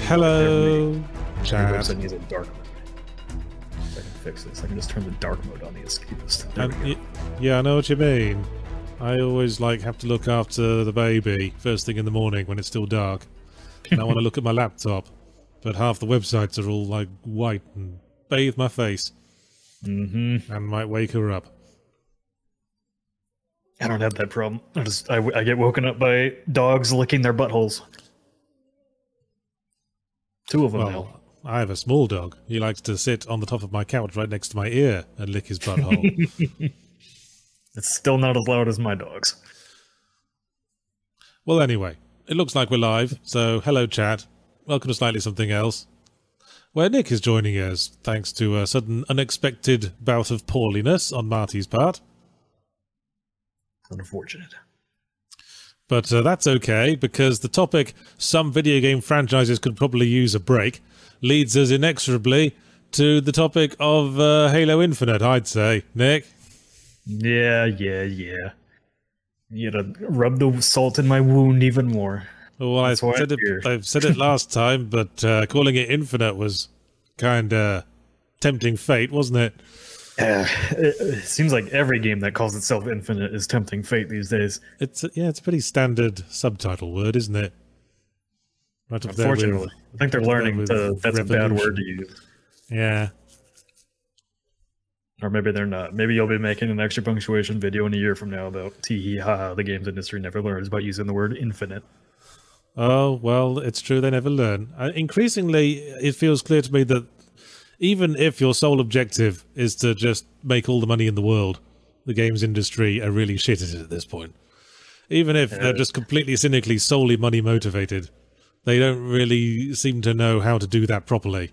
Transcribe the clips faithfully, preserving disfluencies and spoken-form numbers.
Hello, Chat. chat. Website needs a dark mode. If I can fix this, I can just turn the dark mode on the escapist. There And we go. y- yeah, I know what you mean. I always like have to look after the baby first thing in the morning when it's still dark, and I want to look at my laptop, but half the websites are all like white and bathe my face, Mm-hmm. and might wake her up. I don't have that problem. I just I, I get woken up by dogs licking their buttholes. Two of them now. Well, I have a small dog. He likes to sit on the top of my couch right next to my ear and lick his butthole. It's still not as loud as my dogs. Well, anyway, it looks like we're live, so hello, chat. Welcome to Slightly Something Else, where Nick is joining us, thanks to a sudden unexpected bout of poorliness on Marty's part. Unfortunate. But uh, that's okay, because the topic, some video game franchises could probably use a break, leads us inexorably to the topic of uh, Halo Infinite, I'd say. Nick? Yeah, yeah, yeah. You gotta rub the salt in my wound even more. Well, I That's why said I'm here. it, I've said it last time, but uh, calling it Infinite was kind of tempting fate, wasn't it? Uh, it, it seems like every game that calls itself Infinite is tempting fate these days. It's a- yeah, it's a pretty standard subtitle word, isn't it? Right up there with- Unfortunately, I think they're right up there learning with to, that's a bad Revolution. word to use. Yeah. Or maybe they're not. Maybe you'll be making an extra punctuation video in a year from now about tee hee ha ha, the games industry never learns about using the word infinite. Oh, well, it's true, they never learn. Uh, increasingly, it feels clear to me that even if your sole objective is to just make all the money in the world, the games industry are really shit at it at this point. Even if they're Yeah. just completely cynically, solely money motivated, they don't really seem to know how to do that properly.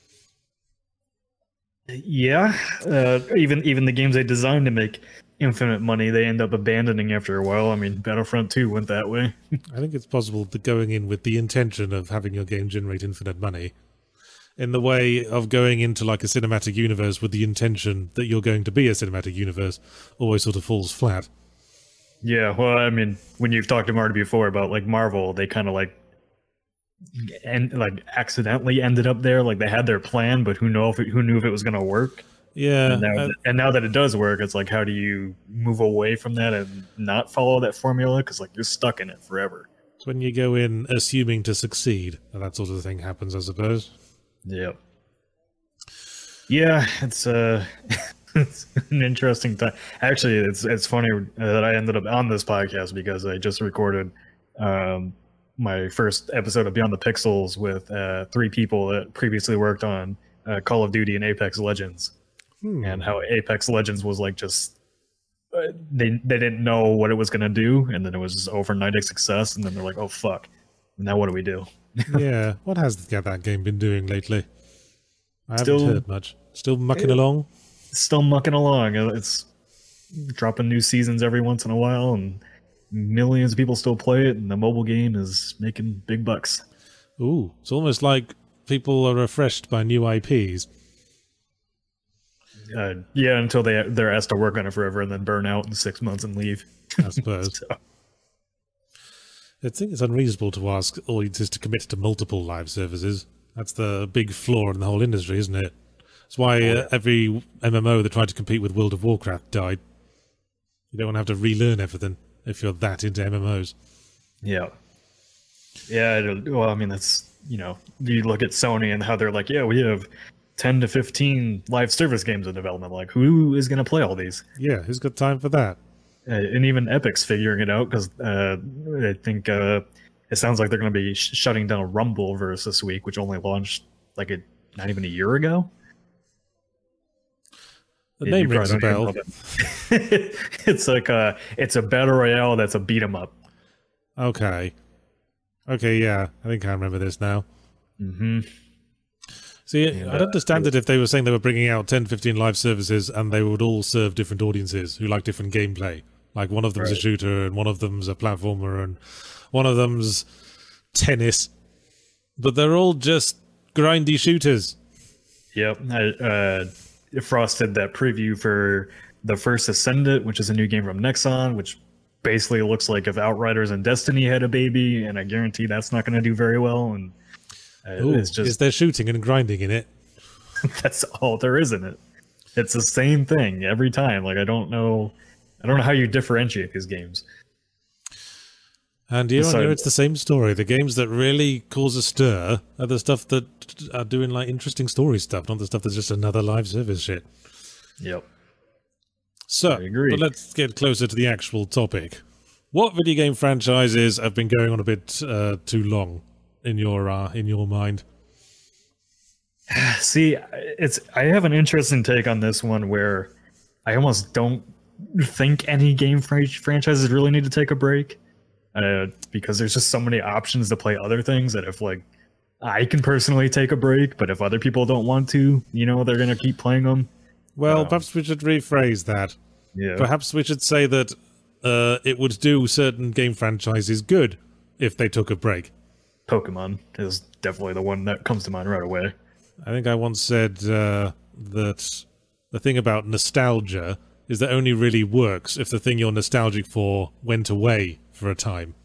Yeah, uh, even even the games they designed to make infinite money, they end up abandoning after a while. I mean, Battlefront two went that way. I think it's possible that going in with the intention of having your game generate infinite money, in the way of going into like a cinematic universe with the intention that you're going to be a cinematic universe, always sort of falls flat. Yeah, well, I mean, when you've talked to Marty before about like Marvel, they kind of like and like accidentally ended up there. Like they had their plan, but who know if it, who knew if it was going to work? Yeah, And now, uh, and now that it does work, it's like, how do you move away from that and not follow that formula? Because like you're stuck in it forever. it's when you go in assuming to succeed, and that sort of thing happens, I suppose. Yeah. Yeah, it's uh it's an interesting time. Actually, it's it's funny uh, that I ended up on this podcast because I just recorded um my first episode of Beyond the Pixels with uh three people that previously worked on uh, Call of Duty and Apex Legends, Hmm. and how Apex Legends was like just uh, they they didn't know what it was going to do, and then it was just overnight a success, and then they're like, oh fuck, now what do we do? Yeah, what has that game been doing lately? I haven't Still- heard much. Still mucking along? Still mucking along. Uh, It's dropping new seasons every once in a while, and millions of people still play it, and the mobile game is making big bucks. Ooh, it's almost like people are refreshed by new I Ps. Uh, yeah, until they they're asked to work on it forever and then burn out in six months and leave. I suppose. So, I think it's unreasonable to ask audiences to commit to multiple live services. That's the big flaw in the whole industry, isn't it? That's why uh, every M M O that tried to compete with World of Warcraft died. You don't want to have to relearn everything if you're that into M M Os. yeah, yeah. I don't- Well, I mean, that's you know, you look at Sony and how they're like, yeah, we have ten to fifteen live service games in development. Like, who is going to play all these? Yeah, who's got time for that? Uh, and even Epic's figuring it out because uh, I think uh, it sounds like they're going to be sh- shutting down Rumbleverse this week, which only launched like a, not even a year ago. The Yeah, name you rings a probably bell. don't even know that. It's like a it's a battle royale that's a beat 'em up. Okay. Okay, yeah, I think I remember this now. Mm-hmm. See, And, I'd uh, understand it if they were saying they were bringing out ten, fifteen live services and they would all serve different audiences who like different gameplay. Like one of them's a Right. shooter and one of them's a platformer and one of them's tennis. But they're all just grindy shooters. Yep. I, uh, Frost did that preview for the first Ascendant, which is a new game from Nexon, which basically looks like if Outriders and Destiny had a baby, and I guarantee that's not going to do very well. And Uh, Ooh, it's just is there shooting and grinding in it? that's all there is in it. It's the same thing every time. Like I don't know, I don't know how you differentiate these games. And year on So- year, it's the same story. The games that really cause a stir are the stuff that are doing like interesting story stuff, not the stuff that's just another live service shit. Yep. So, I agree. but let's get closer to the actual topic. What video game franchises have been going on a bit uh, too long in your uh, in your mind? See, it's I have an interesting take on this one where I almost don't think any game fran- franchises really need to take a break uh, because there's just so many options to play other things that if like I can personally take a break, but if other people don't want to, you know, they're gonna keep playing them. Well, Um, perhaps we should rephrase that. Yeah. Perhaps we should say that uh, it would do certain game franchises good if they took a break. Pokemon is definitely the one that comes to mind right away. I think I once said uh, that the thing about nostalgia is that it only really works if the thing you're nostalgic for went away for a time.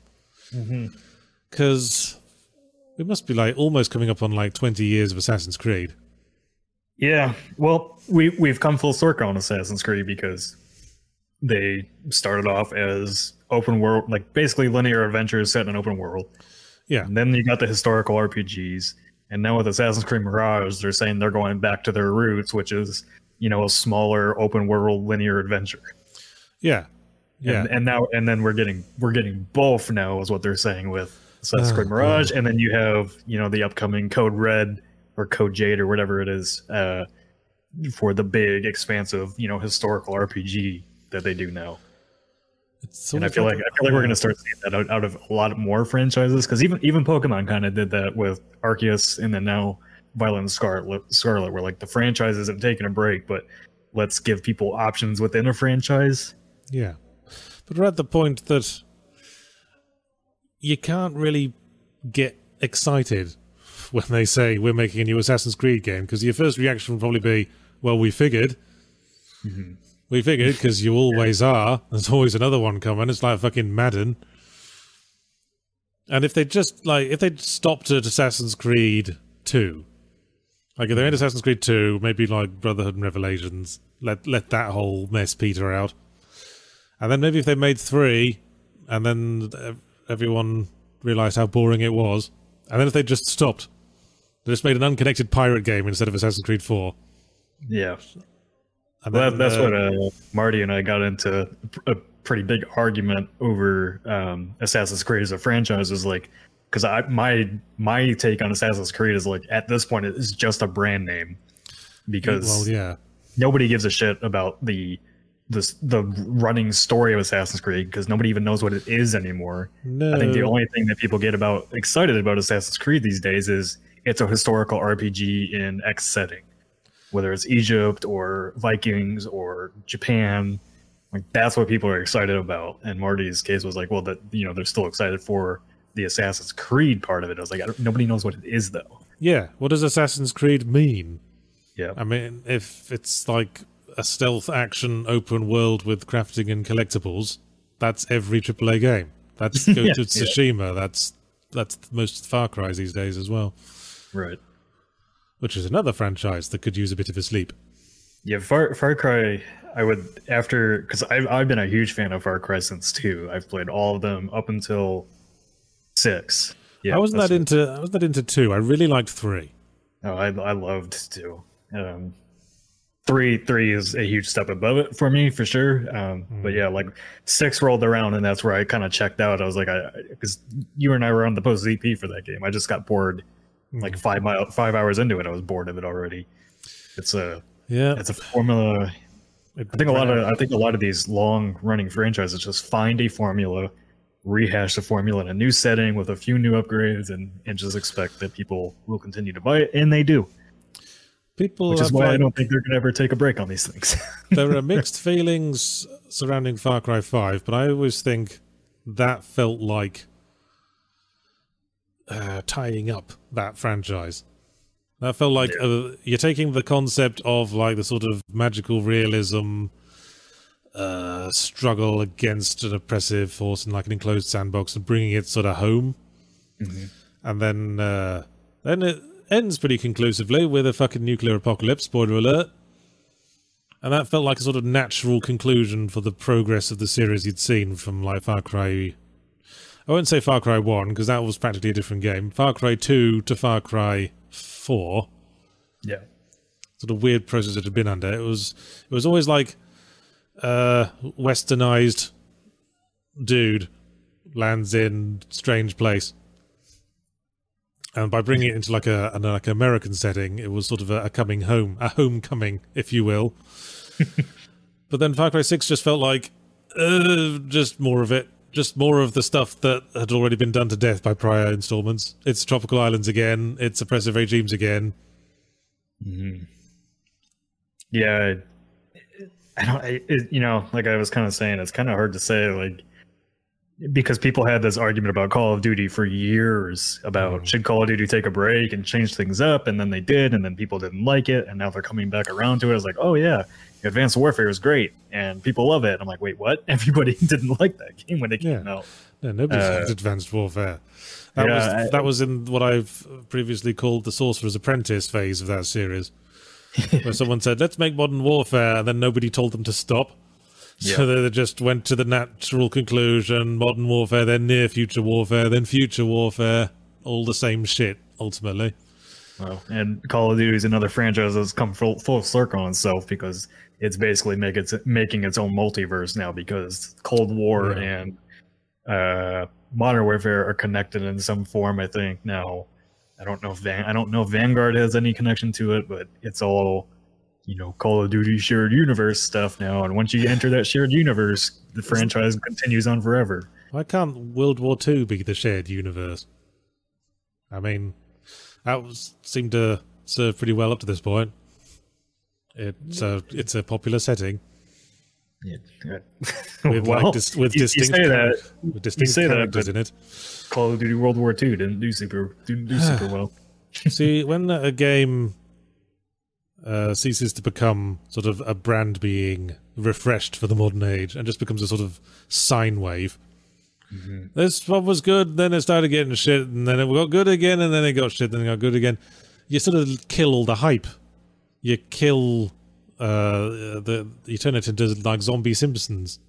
Because we must be like almost coming up on like twenty years of Assassin's Creed. Yeah, well, we we've come full circle on Assassin's Creed because they started off as open world, like basically linear adventures set in an open world. Yeah, And then you got the historical R P Gs, and now with Assassin's Creed Mirage, they're saying they're going back to their roots, which is you know a smaller open world linear adventure. yeah, yeah. And, and now and then we're getting we're getting both now is what they're saying with Assassin's Oh, Creed Mirage, and then you have you know the upcoming Code Red or Code Jade or whatever it is uh, for the big expansive you know historical R P G that they do now. It's sort And I of feel like I feel like we're yeah. going to start seeing that out, out of a lot more franchises because even even Pokemon kind of did that with Arceus and then now Violet and Scarlet. Scarlet, where like the franchises have taken a break, but let's give people options within a franchise. Yeah. But we're at the point that you can't really get excited when they say we're making a new Assassin's Creed game, because your first reaction will probably be, well, we figured. Mm-hmm. We figured, because you always are. There's always another one coming. It's like fucking Madden. And if they just, like, if they stopped at Assassin's Creed two, like if they made Assassin's Creed two, maybe like Brotherhood and Revelations, let let that whole mess peter out. And then maybe if they made three, and then ev- everyone realised how boring it was, and then if they just stopped, they just made an unconnected pirate game instead of Assassin's Creed four. Yeah, And well, then, that's uh, what uh, Marty and I got into a pretty big argument over um, Assassin's Creed as a franchise. Is like because I my my take on Assassin's Creed is like at this point it's just a brand name because well, yeah. nobody gives a shit about the the the running story of Assassin's Creed because nobody even knows what it is anymore. No. I think the only thing that people get about excited about Assassin's Creed these days is it's a historical R P G in X setting, whether it's Egypt or Vikings or Japan. Like that's what people are excited about. And Marty's case was like, well, that you know they're still excited for the Assassin's Creed part of it. I was like, I don't, nobody knows what it is though. Yeah, what does Assassin's Creed mean? Yeah, I mean, if it's like a stealth action open world with crafting and collectibles, that's every triple A game. That's Ghost Yeah, of Tsushima. That's that's most Far Cry these days as well, right. which is another franchise that could use a bit of a sleep. Yeah, Far Far Cry. I would after because I've I've been a huge fan of Far Cry since two. I've played all of them up until six. Yeah, I wasn't that's that into. I wasn't that into two. I really liked three. Oh, I I loved two. Um, three three is a huge step above it for me for sure. Um, but yeah, like six rolled around and that's where I kind of checked out. I was like, I because you and I were on the post Z P for that game. I just got bored. Like five mile five hours into it, I was bored of it already. It's a Yeah, it's a formula. I think a lot of I think a lot of these long running franchises just find a formula, rehash the formula in a new setting with a few new upgrades, and and just expect that people will continue to buy it, and they do. people. Which is have, why I like- don't think they're gonna ever take a break on these things. there are mixed feelings surrounding Far Cry five, but I always think that felt like uh, tying up that franchise. That felt like uh, you're taking the concept of like the sort of magical realism uh, struggle against an oppressive force in like an enclosed sandbox and bringing it sort of home. Mm-hmm. And then uh, Then it ends pretty conclusively with a fucking nuclear apocalypse, spoiler alert. And that felt like a sort of natural conclusion for the progress of the series you'd seen from, like, Far Cry... I won't say Far Cry one, because that was practically a different game. Far Cry two to Far Cry four. Yeah. Sort of weird process it had been under. It was, it was always like, uh, westernized dude lands in strange place. And by bringing it into like a an like an American setting, it was sort of a, a coming home, a homecoming, if you will. But then Far Cry six just felt like uh, just more of it, just more of the stuff that had already been done to death by prior installments. It's tropical islands again. It's oppressive regimes again. Mm-hmm. Yeah, I don't. I, it, you know, like I was kind of saying, it's kind of hard to say, like. Because people had this argument about Call of Duty for years about mm. should Call of Duty take a break and change things up, and then they did, and then people didn't like it, and now they're coming back around to it. It's like, oh yeah, Advanced Warfare is great, and people love it. I'm like, wait, what? Everybody didn't like that game when it came yeah. out. No, nobody uh, liked Advanced Warfare. That yeah, was I, that was in what I've previously called the Sorcerer's Apprentice phase of that series, where someone said, "Let's make Modern Warfare," and then nobody told them to stop. So yeah. They just went to the natural conclusion, Modern Warfare, then Near Future Warfare, then Future Warfare, all the same shit, ultimately. Well, and Call of Duty is another franchise that's come full, full circle on itself because it's basically make its, making its own multiverse now because Cold War yeah. and uh, Modern Warfare are connected in some form, I think. Now, I don't know if Van- I don't know if Vanguard has any connection to it, but it's all... you know, Call of Duty shared universe stuff now, and once you enter that shared universe, the franchise continues on forever. Why can't World War Two be the shared universe? I mean, that was, seemed to serve pretty well up to this point. It's a, it's a popular setting. Yeah. with, well, like, dis- with you, distinct, you say that, with distinct you say characters that, in it. Call of Duty World War Two didn't do super, didn't do super well. See, when a game... Uh, ceases to become sort of a brand being refreshed for the modern age and just becomes a sort of sine wave. Mm-hmm. This one was good, then it started getting shit, and then it got good again, and then it got shit, then it got good again. You sort of kill all the hype. You kill uh, the you turn it into like zombie Simpsons.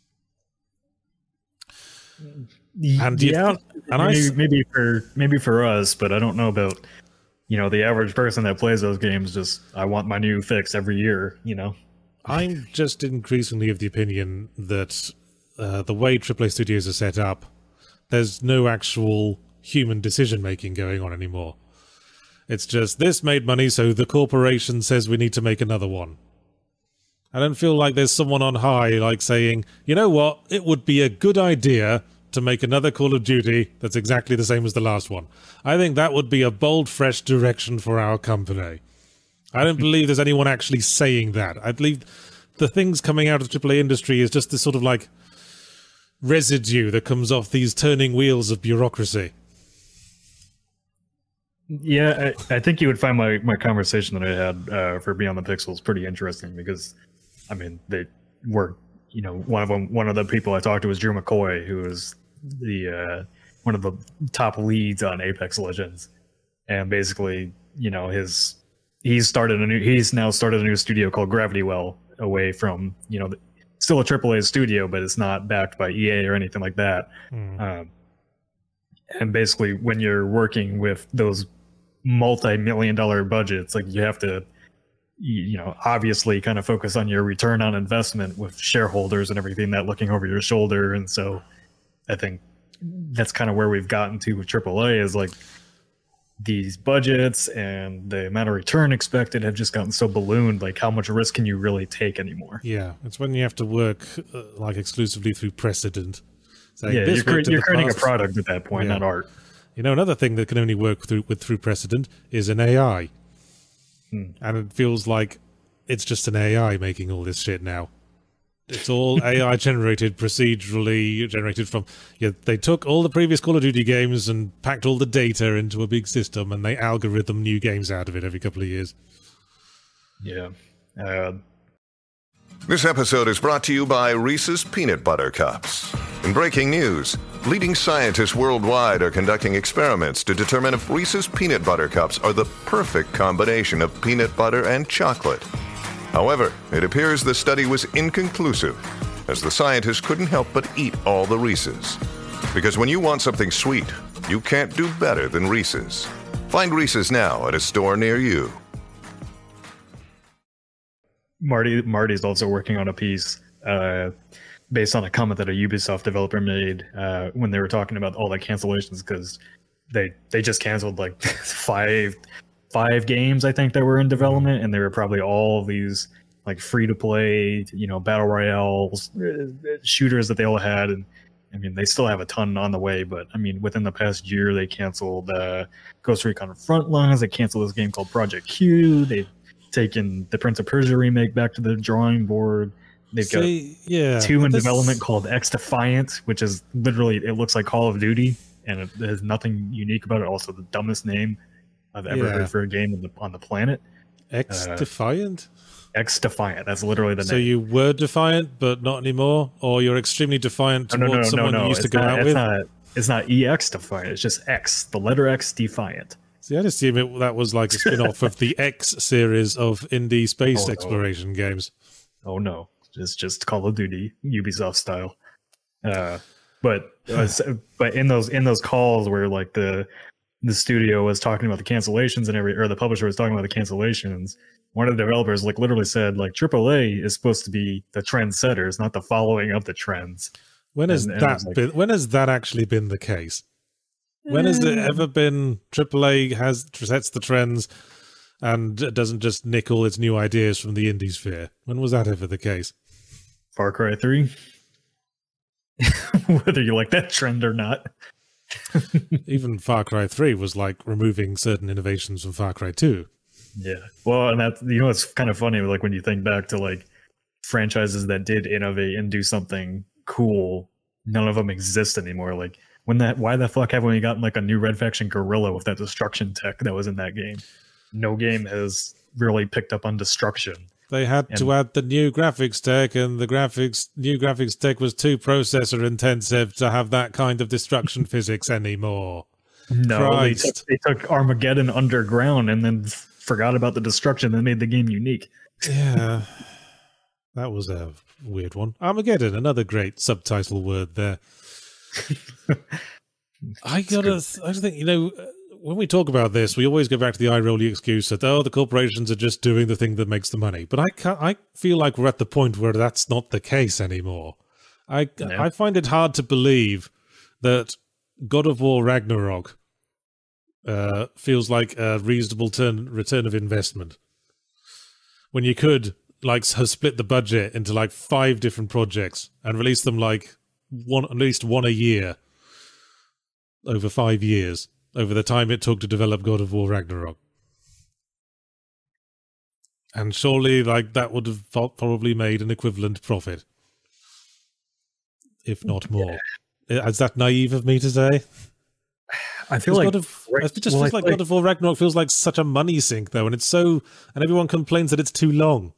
And yeah, you, and maybe, I, maybe for maybe for us, but I don't know about. You know, the average person that plays those games just, I want my new fix every year, you know? I'm just increasingly of the opinion that uh, the way triple A studios are set up, there's no actual human decision-making going on anymore. It's just, this made money, so the corporation says we need to make another one. I don't feel like there's someone on high, like, saying, you know what, it would be a good idea to make another Call of Duty that's exactly the same as the last one. I think that would be a bold, fresh direction for our company. I don't believe there's anyone actually saying that. I believe the things coming out of the triple A industry is just this sort of like residue that comes off these turning wheels of bureaucracy. Yeah, I, I think you would find my, my conversation that I had uh, for Beyond the Pixels pretty interesting because, I mean, they were, you know, one of them, one of the people I talked to was Drew McCoy, who was the uh, one of the top leads on Apex Legends, and basically, you know, his he's started a new he's now started a new studio called Gravity Well, away from, you know, still a triple A studio, but it's not backed by E A or anything like that. Mm. Um, and basically, when you're working with those multi-million dollar budgets, like you have to, you know, obviously kind of focus on your return on investment with shareholders and everything that looking over your shoulder. And so I think that's kind of where we've gotten to with triple A is like these budgets and the amount of return expected have just gotten so ballooned. Like how much risk can you really take anymore? Yeah. It's when you have to work uh, like exclusively through precedent. Like, yeah, you're, cre- you're creating past. a product at that point, yeah. not art. You know, another thing that can only work through with through precedent is an A I. Hmm. And it feels like it's just an A I making all this shit now. It's all A I generated, procedurally generated from... Yeah, they took all the previous Call of Duty games and packed all the data into a big system, and they algorithm new games out of it every couple of years. Yeah. Uh... This episode is brought to you by Reese's Peanut Butter Cups. In breaking news, Leading scientists worldwide are conducting experiments to determine if Reese's Peanut Butter Cups are the perfect combination of peanut butter and chocolate. However, it appears the study was inconclusive, as the scientists couldn't help but eat all the Reese's. Because when you want something sweet, you can't do better than Reese's. Find Reese's now at a store near you. Marty Marty's also working on a piece uh, based on a comment that a Ubisoft developer made uh, when they were talking about all the cancellations, because they they just canceled like five five games, I think, that were in development, and they were probably all these like free to play, you know, battle royales, shooters that they all had. And I mean, they still have a ton on the way, but I mean, within the past year, they canceled uh, Ghost Recon Frontlines. They canceled this game called Project Q. They've taken the Prince of Persia remake back to the drawing board. They've See, got yeah, two in this... development called X Defiant, which is literally, it looks like Call of Duty, and it has nothing unique about it. Also, the dumbest name I've ever yeah. heard for a game on the, on the planet. X uh, Defiant? X Defiant. That's literally the so name. So you were defiant, but not anymore? Or you're extremely defiant towards no, no, no, someone no, no. you used it's to go not, out it's with? Not, it's not E X Defiant. It's just X. The letter X Defiant. See, I'd assume it, that was like a spin-off of the X series of indie space oh, exploration no. games. Oh no, it's just Call of Duty, Ubisoft style. Uh, but uh, but in those in those calls where like the the studio was talking about the cancellations and every, or the publisher was talking about the cancellations, one of the developers like literally said like triple A is supposed to be the trendsetters, not the following of the trends. When has and, that and like, been? When has that actually been the case? When has it ever been triple A has sets the trends and doesn't just nick all its new ideas from the indie sphere? When was that ever the case? Far Cry three. Whether you like that trend or not. Even Far Cry three was like removing certain innovations from Far Cry two. Yeah. Well, and that, you know, it's kind of funny, like when you think back to like franchises that did innovate and do something cool, none of them exist anymore. Like, When that, why the fuck haven't we gotten like a new Red Faction Guerrilla with that destruction tech that was in that game? No game has really picked up on destruction. They had and, to add the new graphics tech, and the graphics new graphics tech was too processor intensive to have that kind of destruction physics anymore. No, they took, they took Armageddon Underground and then forgot about the destruction that made the game unique. Yeah, that was a weird one. Armageddon, another great subtitle word there. I gotta, I just think, you know, when we talk about this, we always go back to the eye rolly excuse that, oh, the corporations are just doing the thing that makes the money. But I can't, I feel like we're at the point where that's not the case anymore. I, yeah. I find it hard to believe that God of War Ragnarok uh, feels like a reasonable turn, return of investment. When you could, like, have split the budget into, like, five different projects and release them, like, one at least one a year over five years over the time it took to develop God of War Ragnarok. And surely like that would have probably made an equivalent profit, if not more. Yeah. Is that naive of me to say? I feel like God of, it just well, feels like, like God of War Ragnarok feels like such a money sink though, and it's so and everyone complains that it's too long.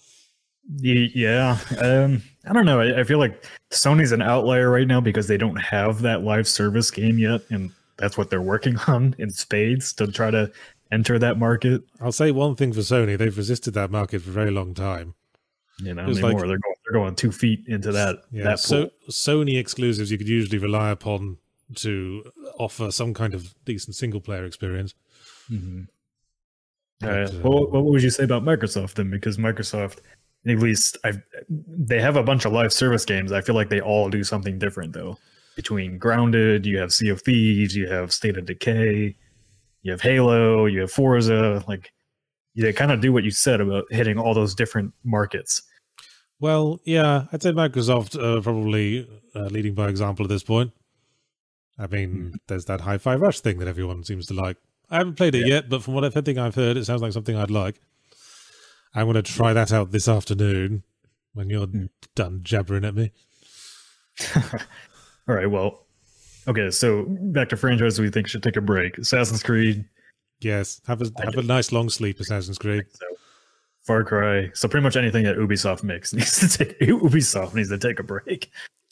Yeah, um, I don't know. I, I feel like Sony's an outlier right now because they don't have that live service game yet, and that's what they're working on in spades to try to enter that market. I'll say one thing for Sony: they've resisted that market for a very long time. You know, anymore like, they're going they're going two feet into that. Yeah, that so Sony exclusives you could usually rely upon to offer some kind of decent single player experience. Mm-hmm. But, uh, well, what would you say about Microsoft then? Because Microsoft, at least I've, they have a bunch of live service games. I feel like they all do something different though. Between Grounded, you have Sea of Thieves, you have State of Decay, you have Halo, you have Forza. Like they kind of do what you said about hitting all those different markets. Well, yeah, I'd say Microsoft uh, probably uh, leading by example at this point. I mean, mm. there's that Hi-Fi Rush thing that everyone seems to like. I haven't played it yeah. yet, but from what everything I've heard, it sounds like something I'd like. I'm going to try that out this afternoon when you're mm. done jabbering at me. All right, well, okay, so back to franchises we think should take a break. Assassin's Creed. Yes, have a have a nice long sleep, Assassin's Creed. So. Far Cry. So pretty much anything that Ubisoft makes needs to take Ubisoft needs to take a break.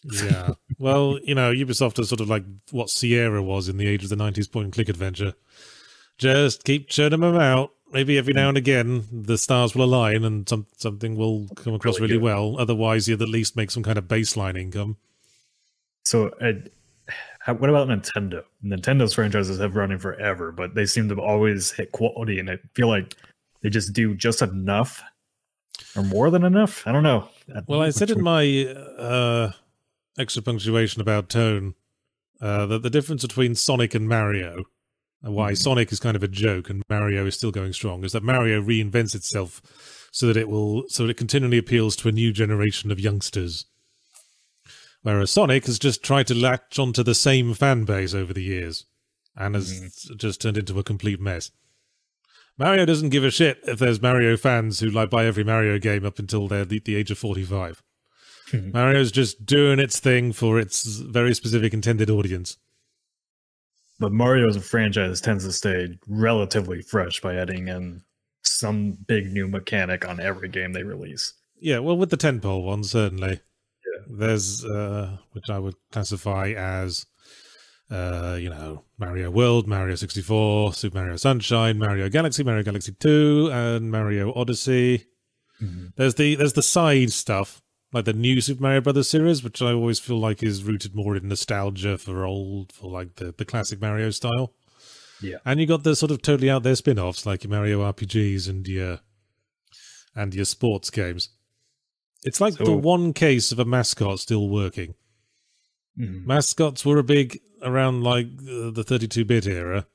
Yeah. Well, you know, Ubisoft is sort of like what Sierra was in the age of the nineties point and click adventure. Just keep churning them out. Maybe every now and again the stars will align and some something will come across really, Really well. Otherwise, you'd at least make some kind of baseline income. So, uh, how, what about Nintendo? Nintendo's franchises have running forever, but they seem to always hit quality, and I feel like they just do just enough or more than enough. I don't know. Well, I said in my uh, extra punctuation about tone uh, that the difference between Sonic and Mario, and why mm-hmm. Sonic is kind of a joke and Mario is still going strong, is that Mario reinvents itself so that it will, so that it continually appeals to a new generation of youngsters. Whereas Sonic has just tried to latch onto the same fan base over the years and has mm-hmm. just turned into a complete mess. Mario doesn't give a shit if there's Mario fans who like buy every Mario game up until they're the, the age of forty-five. Mario's just doing its thing for its very specific intended audience. But Mario as a franchise tends to stay relatively fresh by adding in some big new mechanic on every game they release. Yeah, well, with the tentpole ones, certainly. Yeah. There's, uh, which I would classify as, uh, you know, Mario World, Mario sixty-four, Super Mario Sunshine, Mario Galaxy, Mario Galaxy two, and Mario Odyssey. Mm-hmm. There's the there's the side stuff, like the new Super Mario Brothers series, which I always feel like is rooted more in nostalgia for old, for like the, the classic Mario style. Yeah. And you got the sort of totally out there spin-offs, like your Mario R P Gs and your, and your sports games. It's like so, the one case of a mascot still working. Mm-hmm. Mascots were a big, around like uh, the thirty-two bit era,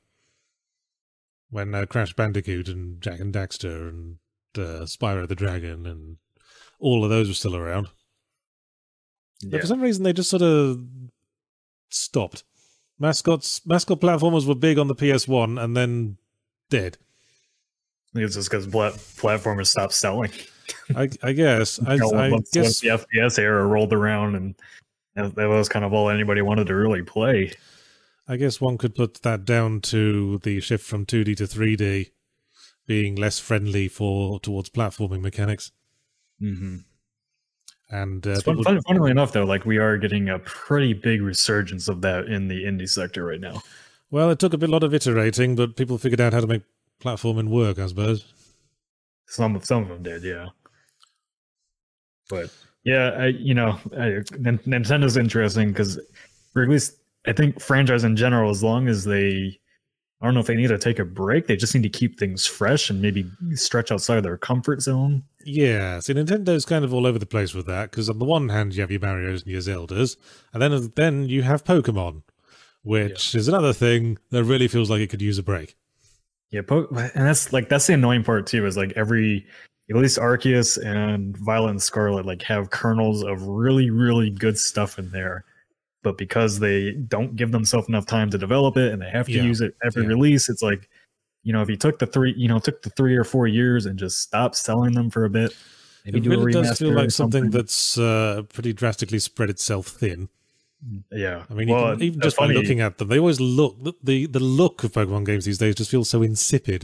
when uh, Crash Bandicoot and Jack and Daxter and uh, Spyro the Dragon and all of those were still around. Yeah. But for some reason, they just sort of stopped. Mascots, mascot platformers were big on the P S one and then dead. I think it's just because plat- platformers stopped selling. I, I guess. I, you know, I once, guess once the F P S era rolled around, and that was kind of all anybody wanted to really play. I guess one could put that down to the shift from two D to three D being less friendly for towards platforming mechanics. Mm-hmm. And uh, fun, fun, funnily enough, though, like we are getting a pretty big resurgence of that in the indie sector right now. Well, it took a bit, lot of iterating, but people figured out how to make platforming work, I suppose. Some of some of them did, yeah. But yeah, I, you know, I, Nintendo's interesting because, or at least I think franchise in general, as long as they, I don't know if they need to take a break, they just need to keep things fresh and maybe stretch outside of their comfort zone. Yeah, see, Nintendo's kind of all over the place with that, because on the one hand, you have your Marios and your Zeldas, and then then you have Pokemon, which yeah. is another thing that really feels like it could use a break. Yeah, po- and that's like that's the annoying part too, is like every, at least Arceus and Violet and Scarlet like have kernels of really, really good stuff in there. But because they don't give themselves enough time to develop it and they have to yeah. use it every yeah. release, it's like, you know, if you took the three, you know, took the three or four years and just stopped selling them for a bit, maybe it do really a remaster does feel like something, something that's uh, pretty drastically spread itself thin. Yeah, I mean, well, you can, even just funny. by looking at them, they always look the the look of Pokemon games these days just feels so insipid.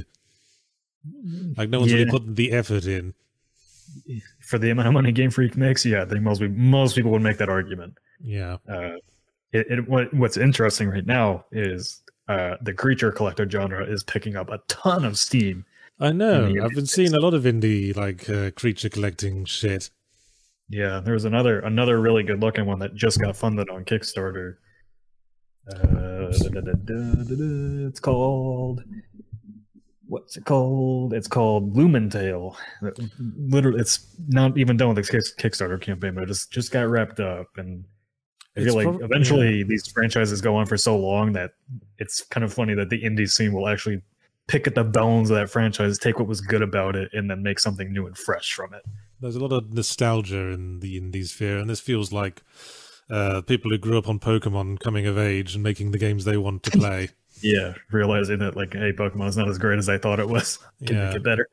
Like no one's yeah. really putting the effort in. For the amount of money Game Freak makes, yeah, I think most most people would make that argument. Yeah. Uh, it, it what, what's interesting right now is uh, the creature collector genre is picking up a ton of steam. I know. I've been seeing a lot of indie like uh, creature collecting shit. Yeah, there was another another really good looking one that just got funded on Kickstarter. Uh, da, da, da, da, da, it's called what's it called? It's called Lumentale. Literally, it's not even done with the Kickstarter campaign, but it just just got wrapped up. And I feel it's like prob- eventually yeah. these franchises go on for so long that it's kind of funny that the indie scene will actually pick at the bones of that franchise, take what was good about it, and then make something new and fresh from it. There's a lot of nostalgia in the indie sphere, and this feels like uh, people who grew up on Pokemon coming of age and making the games they want to play. Yeah, realizing that, like, hey, Pokemon is not as great as I thought it was. Can yeah. make it better?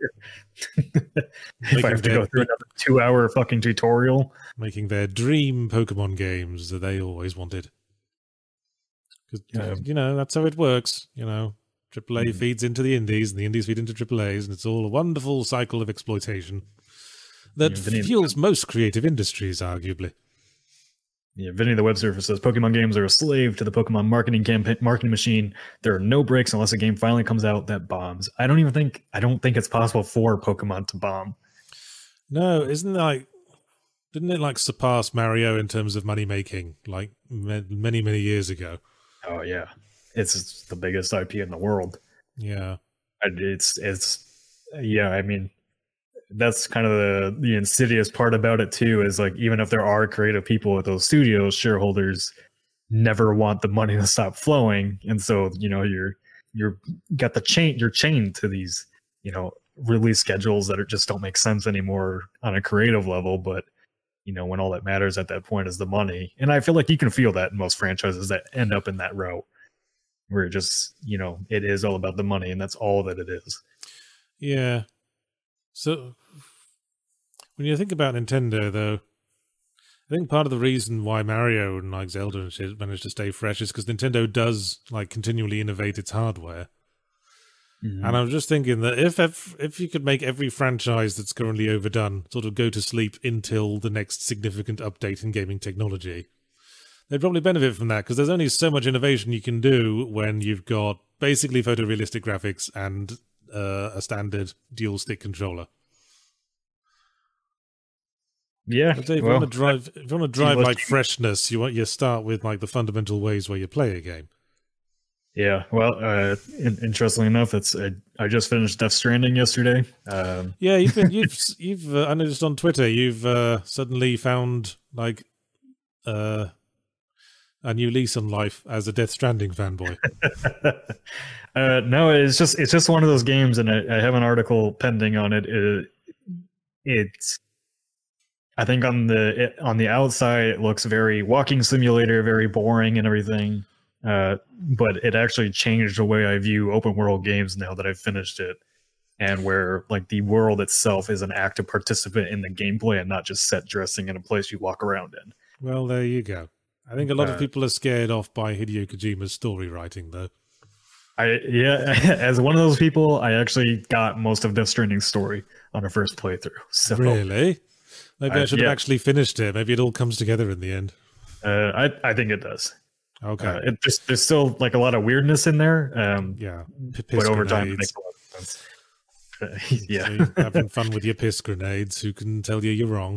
If I have to go through another two-hour fucking tutorial. Making their dream Pokemon games that they always wanted. Because, yeah. you know, that's how it works, you know. triple A mm. feeds into the indies, and the indies feed into triple A's, and it's all a wonderful cycle of exploitation that yeah, fuels most creative industries, arguably. Yeah, Vinny the web surfer says Pokemon games are a slave to the Pokemon marketing campaign, marketing machine. There are no breaks unless a game finally comes out that bombs. I don't even think I don't think it's possible for Pokemon to bomb. No, isn't it like didn't it like surpass Mario in terms of money making like many many years ago? Oh yeah, it's the biggest I P in the world. Yeah, it's it's yeah. I mean, that's kind of the the insidious part about it too. Is like even if there are creative people at those studios, shareholders never want the money to stop flowing, and so you know you're you're got the chain you're chained to these you know release schedules that are, just don't make sense anymore on a creative level. But you know when all that matters at that point is the money, and I feel like you can feel that in most franchises that end up in that route where it just you know it is all about the money, and that's all that it is. Yeah. So when you think about Nintendo, though, I think part of the reason why Mario and like Zelda and shit managed to stay fresh is because Nintendo does like continually innovate its hardware. Mm-hmm. And I was just thinking that if, if if you could make every franchise that's currently overdone sort of go to sleep until the next significant update in gaming technology, they'd probably benefit from that because there's only so much innovation you can do when you've got basically photorealistic graphics and uh, a standard dual stick controller. Yeah, if you well, want to drive, if you want to drive like freshness, you want you start with like the fundamental ways where you play a game. Yeah, well, uh, in, interestingly enough, it's uh, I just finished Death Stranding yesterday. Um, yeah, you've been you've you've uh, I noticed on Twitter you've uh, suddenly found like uh, a new lease on life as a Death Stranding fanboy. uh, no, it's just it's just one of those games, and I, I have an article pending on it. it it's I think on the it, on the outside it looks very walking simulator, very boring and everything. Uh, but it actually changed the way I view open world games now that I've finished it, and where like the world itself is an active participant in the gameplay and not just set dressing in a place you walk around in. Well, there you go. I think a lot uh, of people are scared off by Hideo Kojima's story writing, though. I yeah, as one of those people, I actually got most of Death Stranding's story on a first playthrough. So really. Maybe I, I should yeah. have actually finished it. Maybe it all comes together in the end. Uh, I I think it does. Okay. Uh, it just there's still like a lot of weirdness in there. Um, yeah. Piss but over time it makes a lot of sense. Uh, yeah. So you're having fun with your piss grenades. Who can tell you you're wrong?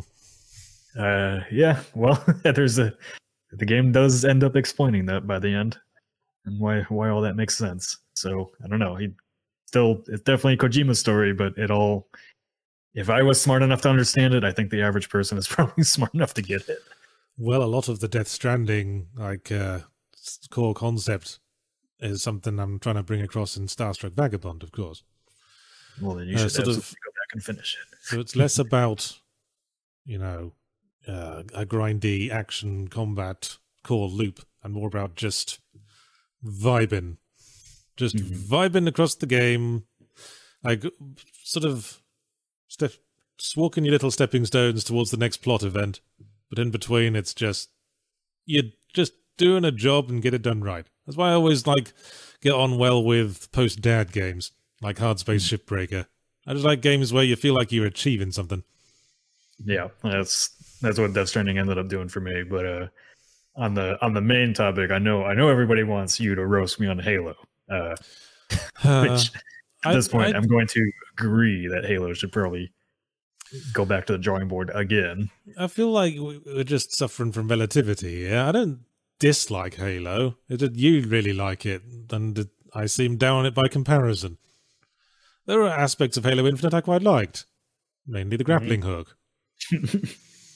Uh, yeah. Well, there's a the game does end up explaining that by the end, and why why all that makes sense. So I don't know. He still it's definitely Kojima's story, but it all. If I was smart enough to understand it, I think the average person is probably smart enough to get it. Well, a lot of the Death Stranding like uh, core concept is something I'm trying to bring across in Starstruck Vagabond, of course. Well, then you should uh, sort of go back and finish it. So it's less about, you know, uh, a grindy action combat core loop, and more about just vibing, just mm-hmm. vibing across the game, like sort of. Step, just walking your little stepping stones towards the next plot event, but in between it's just you're just doing a job and get it done right. That's why I always like get on well with post-dad games like Hard Space Shipbreaker. I just like games where you feel like you're achieving something. Yeah, that's that's what Death Stranding ended up doing for me. But uh, on the on the main topic, I know I know everybody wants you to roast me on Halo, uh, which. At this point, I, I'm going to agree that Halo should probably go back to the drawing board again. I feel like we're just suffering from relativity. Yeah, I don't dislike Halo. It's that you really like it, and I seem down on it by comparison. There are aspects of Halo Infinite I quite liked, mainly the grappling mm-hmm. hook.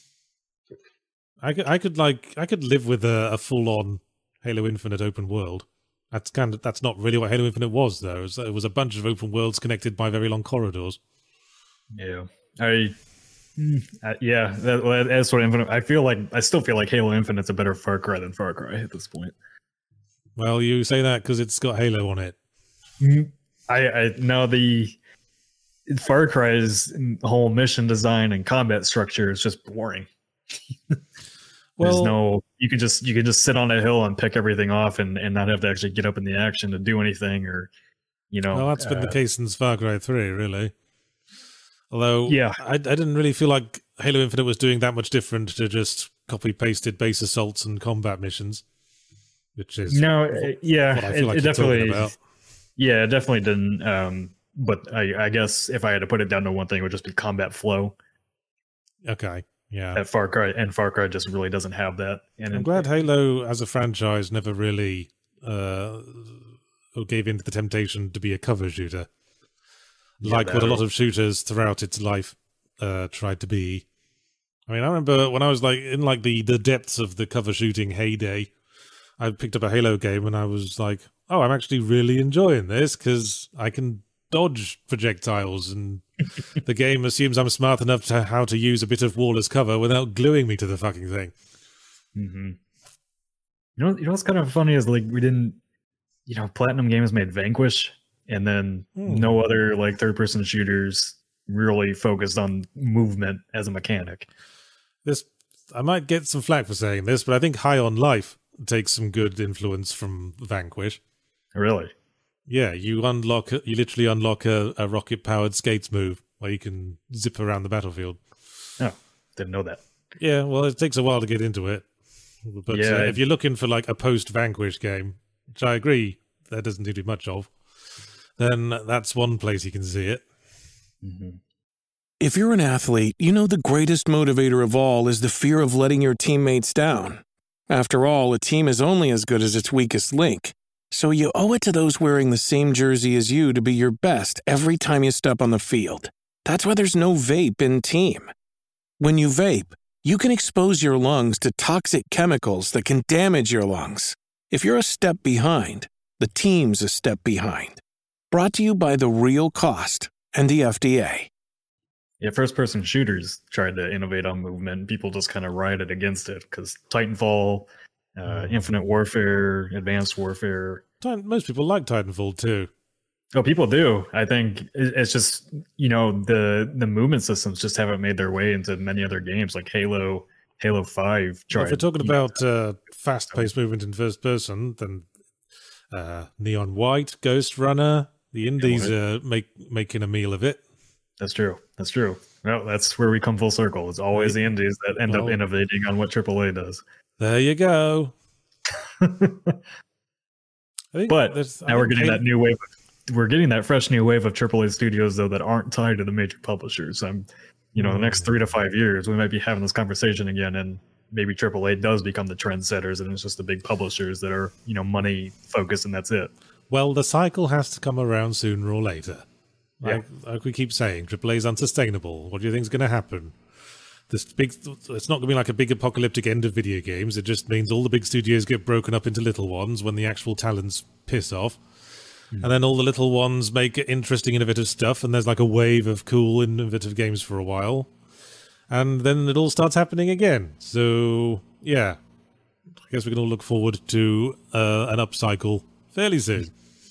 I could, I could like, I could live with a, a full-on Halo Infinite open world. That's kind of that's not really what Halo Infinite was, though. It was, it was a bunch of open worlds connected by very long corridors. Yeah, I, uh, yeah, that, that's what Infinite. I feel like I still feel like Halo Infinite's a better Far Cry than Far Cry at this point. Well, you say that because it's got Halo on it. I, I no the Far Cry's whole mission design and combat structure is just boring. There's well, no you can just you can just sit on a hill and pick everything off and, and not have to actually get up in the action to do anything, or you know. Well, that's uh, been the case since Far Cry three, really. Although, yeah, I I didn't really feel like Halo Infinite was doing that much different to just copy pasted base assaults and combat missions, which is no, what, yeah, what I feel it, like it you're talking definitely, about. yeah, it definitely didn't. Um, but I, I guess if I had to put it down to one thing, it would just be combat flow. Okay, yeah. At Far Cry, and Far Cry just really doesn't have that. And I'm it, glad Halo as a franchise never really uh, gave in to the temptation to be a cover shooter, Yeah, like what a that- lot of shooters throughout its life uh, tried to be. I mean, I remember when I was like in like the, the depths of the cover shooting heyday, I picked up a Halo game and I was like, oh, I'm actually really enjoying this because I can dodge projectiles and the game assumes I'm smart enough to how to use a bit of wall as cover without gluing me to the fucking thing. Mm-hmm. You know, you know what's kind of funny is like we didn't, you know, Platinum Games made Vanquish, and then Hmm. no other like third-person shooters really focused on movement as a mechanic. This I might get some flack for saying this, but I think High on Life takes some good influence from Vanquish. Really? Yeah, you unlock, you literally unlock a, a rocket-powered skates move where you can zip around the battlefield. Oh, didn't know that. Yeah, well, it takes a while to get into it. But Yeah, uh, I- if you're looking for like a post-Vanquish game, which I agree there doesn't need to be much of, then that's one place you can see it. Mm-hmm. If you're an athlete, you know the greatest motivator of all is the fear of letting your teammates down. After all, a team is only as good as its weakest link. So you owe it to those wearing the same jersey as you to be your best every time you step on the field. That's why there's no vape in team. When you vape, you can expose your lungs to toxic chemicals that can damage your lungs. If you're a step behind, the team's a step behind. Brought to you by The Real Cost and the F D A. Yeah, first-person shooters tried to innovate on movement, and people just kind of rioted against it because Titanfall, uh, Infinite Warfare, Advanced Warfare. Titan- Most people like Titanfall too. Oh, people do. I think it- it's just, you know, the the movement systems just haven't made their way into many other games like Halo, Halo five. Well, if Tried, we're talking you know, about uh, fast-paced movement in first person, then uh, Neon White, Ghost Runner, the indies are make, making a meal of it. That's true. That's true. Well, that's where we come full circle. It's always the indies that end up Well- innovating on what triple A does. There you go. I think But there's- I now we're think getting Halo- that new wave. Of, we're getting that fresh new wave of triple A studios though that aren't tied to the major publishers. I'm, you know, the next three to five years we might be having this conversation again, and maybe triple A does become the trendsetters, and it's just the big publishers that are, you know, money focused, and that's it. Well, the cycle has to come around sooner or later. Like, like we keep saying, triple A is unsustainable. What do you think is going to happen? This big, it's not going to be like a big apocalyptic end of video games. It just means all the big studios get broken up into little ones when the actual talents piss off. And then all the little ones make interesting, innovative stuff, and there's like a wave of cool, innovative games for a while. And then it all starts happening again. So, yeah. I guess we can all look forward to uh, an upcycle fairly soon.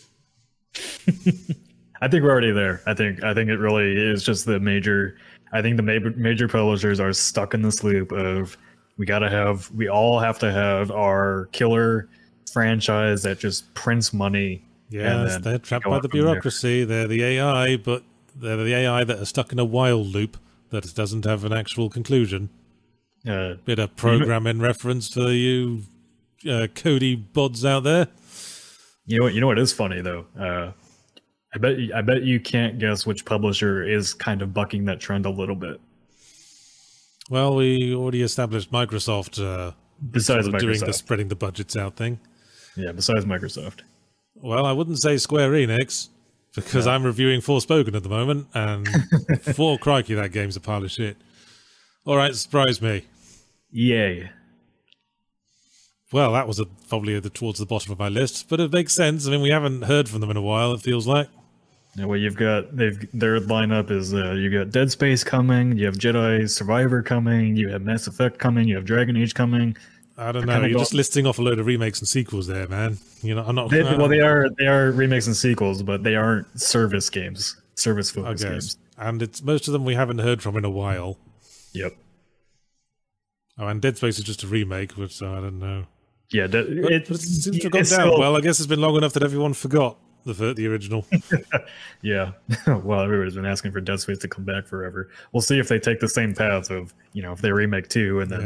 I think we're already there. I think I think it really is just the major. I think the major major publishers are stuck in this loop of we gotta have we all have to have our killer franchise that just prints money. and Yes, then they're trapped go by up the from there. bureaucracy. They're the A I, but they're the A I that are stuck in a while loop that doesn't have an actual conclusion. Uh, Bit of programming reference for you uh, Cody bods out there. you know what? You know what is funny though. Uh, I bet you, I bet you can't guess which publisher is kind of bucking that trend a little bit. Well, we already established Microsoft uh, Besides sort of doing the Microsoft. spreading the budgets out thing. Yeah, besides Microsoft. Well, I wouldn't say Square Enix because I'm reviewing Forspoken at the moment, and for crikey, that game's a pile of shit. All right, surprise me. Yay. Well, that was a, probably the, towards the bottom of my list, but it makes sense. I mean, we haven't heard from them in a while, it feels like. Yeah, well, you've got they've their lineup is uh, you got Dead Space coming, you have Jedi Survivor coming, you have Mass Effect coming, you have Dragon Age coming. I don't I know. kinda You're got- just listing off a load of remakes and sequels there, man. You know, I'm not. They, well, they are they are remakes and sequels, but they aren't service games, service I focused guess. games. And it's most of them we haven't heard from in a while. Yep. Oh, and Dead Space is just a remake, which so I don't know. Yeah, de- But, it, but it seems to have gone it's down. still- Well, I guess it's been long enough that everyone forgot the fir- the original. yeah. Well, everybody's been asking for Dead Space to come back forever. We'll see if they take the same path of, you know, if they remake two and then Yeah.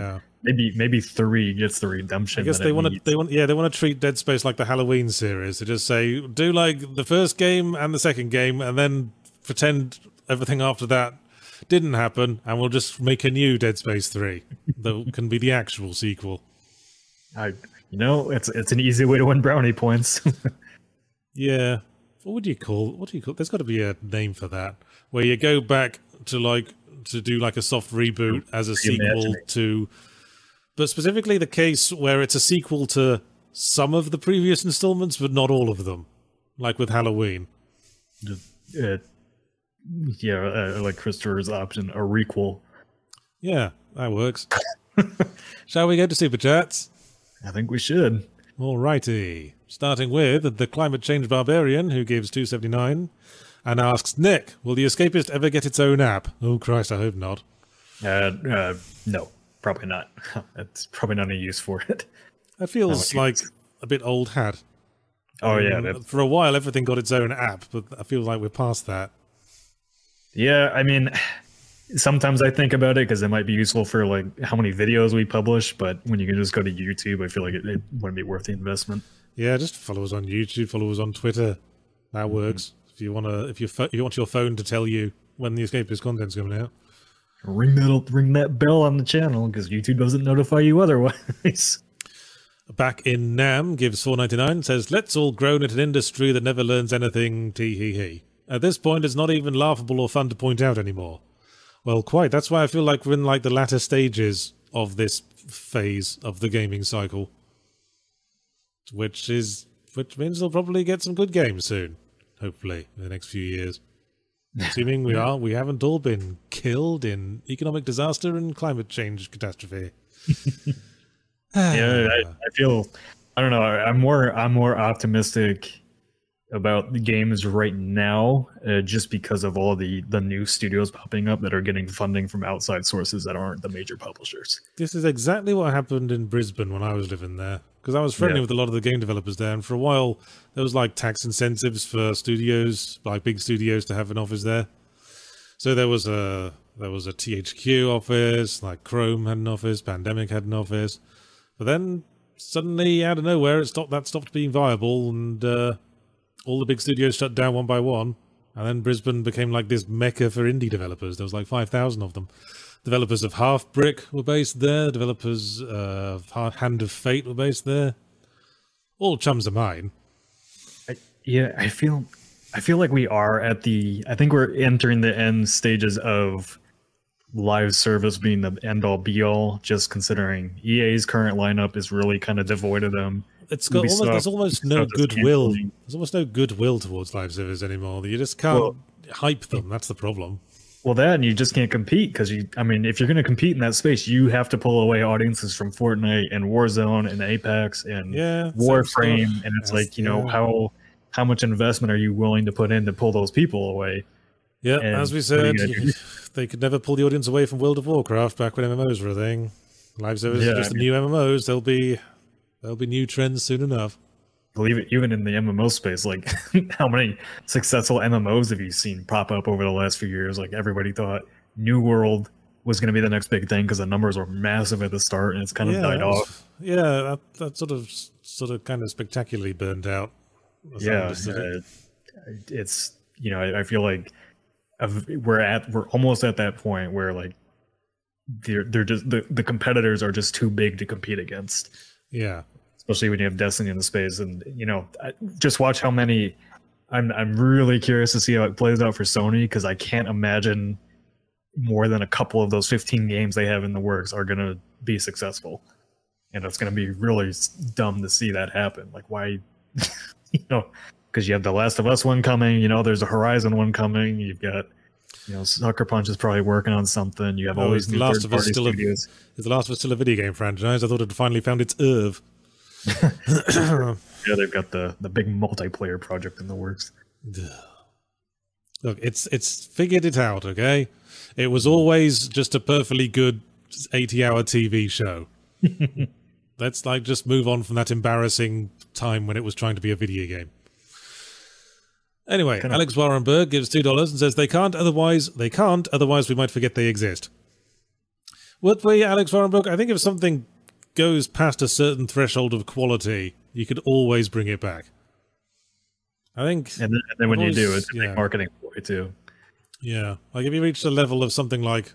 maybe maybe three gets the redemption. I guess they want to. They want. Yeah, they want to treat Dead Space like the Halloween series. To just say, do like the first game and the second game, and then pretend everything after that didn't happen, and we'll just make a new Dead Space three that can be the actual sequel. I, you know, it's it's an easy way to win brownie points. Yeah. What would you call? What do you call? There's got to be a name for that, where you go back to like to do like a soft reboot as a sequel to, but specifically the case where it's a sequel to some of the previous installments, but not all of them, like with Halloween. Uh, yeah, uh, like Christopher's option, a requel. Yeah, that works. Shall we go to Super Chats? I think we should. Alrighty. Starting with the Climate Change Barbarian, who gives two seventy-nine, and asks, Nick, will The Escapist ever get its own app? Oh, Christ, I hope not. Uh, uh, no, probably not. It's probably not any use for it. That feels like a bit old hat. Oh, um, yeah. That... For a while, everything got its own app, but I feel like we're past that. Yeah, I mean... Sometimes I think about it because it might be useful for like how many videos we publish, but when you can just go to YouTube, I feel like it, it wouldn't be worth the investment. Yeah, just follow us on YouTube, follow us on Twitter. That works. Mm-hmm. If you wanna, if you fo- you want your phone to tell you when the Escapist content's coming out, ring that ring that bell on the channel because YouTube doesn't notify you otherwise. Back in Nam gives four ninety-nine, says, "Let's all groan at an industry that never learns anything. Tee hee hee. At this point, it's not even laughable or fun to point out anymore." Well, quite. That's why I feel like we're in like the latter stages of this phase of the gaming cycle, which is which means they'll probably get some good games soon, hopefully, in the next few years. Assuming we are, we haven't all been killed in economic disaster and climate change catastrophe. Yeah, I, I feel. I don't know. I'm more. I'm more optimistic about the games right now, uh, just because of all the the new studios popping up that are getting funding from outside sources that aren't the major publishers. This is exactly what happened in Brisbane when I was living there, because I was friendly Yeah. with a lot of the game developers there, and for a while there was like tax incentives for studios, like big studios, to have an office there. So there was a there was a T H Q office, like Chrome had an office, Pandemic had an office, but then suddenly out of nowhere it stopped. That stopped being viable, and uh, all the big studios shut down one by one, and then Brisbane became like this mecca for indie developers. There was like five thousand of them. Developers of Half Brick were based there. Developers uh, of Hand of Fate were based there. All chums of mine. I, yeah, I feel, I feel like we are at the. I think we're entering the end stages of live service being the end all be all. Just considering E A's current lineup is really kind of devoid of them. It's got almost, there's almost no goodwill. There's almost no goodwill towards live service anymore. You just can't well, hype them. That's the problem. Well, that and you just can't compete because you. I mean, if you're going to compete in that space, you have to pull away audiences from Fortnite and Warzone and Apex and yeah, Warframe, and it's That's, like you know yeah. how how much investment are you willing to put in to pull those people away? Yeah, and as we said, they could never pull the audience away from World of Warcraft back when M M Os were a thing. Live service yeah, are just I mean, the new M M Os. They'll be there'll be new trends soon enough. Believe it, even in the M M O space, like how many successful M M Os have you seen pop up over the last few years? Like everybody thought New World was going to be the next big thing because the numbers were massive at the start, and it's kind of yeah, died was, off. Yeah, that, that sort of, sort of, kind of spectacularly burned out. Yeah, uh, it's you know I, I feel like we're at we're almost at that point where like they're they're just the, the competitors are just too big to compete against. Yeah. Especially when you have Destiny in the space, and you know, just watch how many. I'm I'm really curious to see how it plays out for Sony because I can't imagine more than a couple of those fifteen games they have in the works are going to be successful, and it's going to be really dumb to see that happen. Like why, you know, because you have the Last of Us one coming. You know, there's a Horizon one coming. You've got, you know, Sucker Punch is probably working on something. You have all these new third-party studios. Is The Last of Us still a video game franchise? I thought it had finally found its Irv. Yeah, they've got the the big multiplayer project in the works. Look, it's it's figured it out, okay? It was always just a perfectly good eighty-hour T V show. Let's like just move on from that embarrassing time when it was trying to be a video game. Anyway, Alex Warrenberg gives two dollars and says they can't otherwise they can't otherwise we might forget they exist. What way, Alex Warrenbrook? I think if something goes past a certain threshold of quality, you could always bring it back. I think... And then, and then when always, you do, it's a yeah. big marketing ploy, too. Yeah. Like, if you reach the level of something like...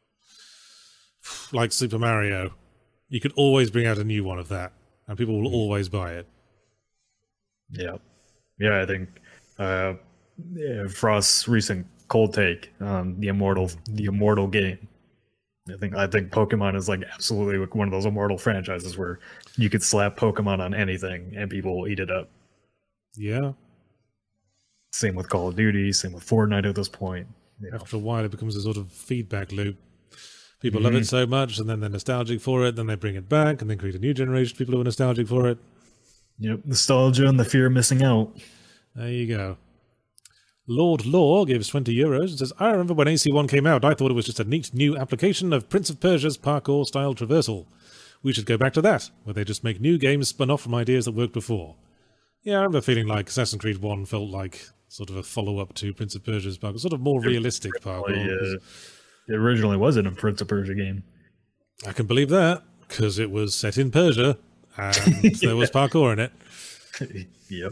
like Super Mario, you could always bring out a new one of that, and people will always buy it. Yeah. Yeah, I think uh, yeah, Frost's recent cold take on the immortal the immortal game. I think I think Pokemon is like absolutely one of those immortal franchises where you could slap Pokemon on anything and people will eat it up. Yeah. Same with Call of Duty, same with Fortnite at this point. You know. After a while, it becomes a sort of feedback loop. People Mhm. love it so much, and then they're nostalgic for it, then they bring it back, and then create a new generation of people who are nostalgic for it. Yep, nostalgia and the fear of missing out. There you go. Lord Law gives twenty euros and says, I remember when A C one came out, I thought it was just a neat new application of Prince of Persia's parkour-style traversal. We should go back to that, where they just make new games spun off from ideas that worked before. Yeah, I remember feeling like Assassin's Creed one felt like sort of a follow-up to Prince of Persia's parkour, sort of more realistic parkour. Uh, it originally wasn't a Prince of Persia game. I can believe that, because it was set in Persia, and there was parkour in it. Yep.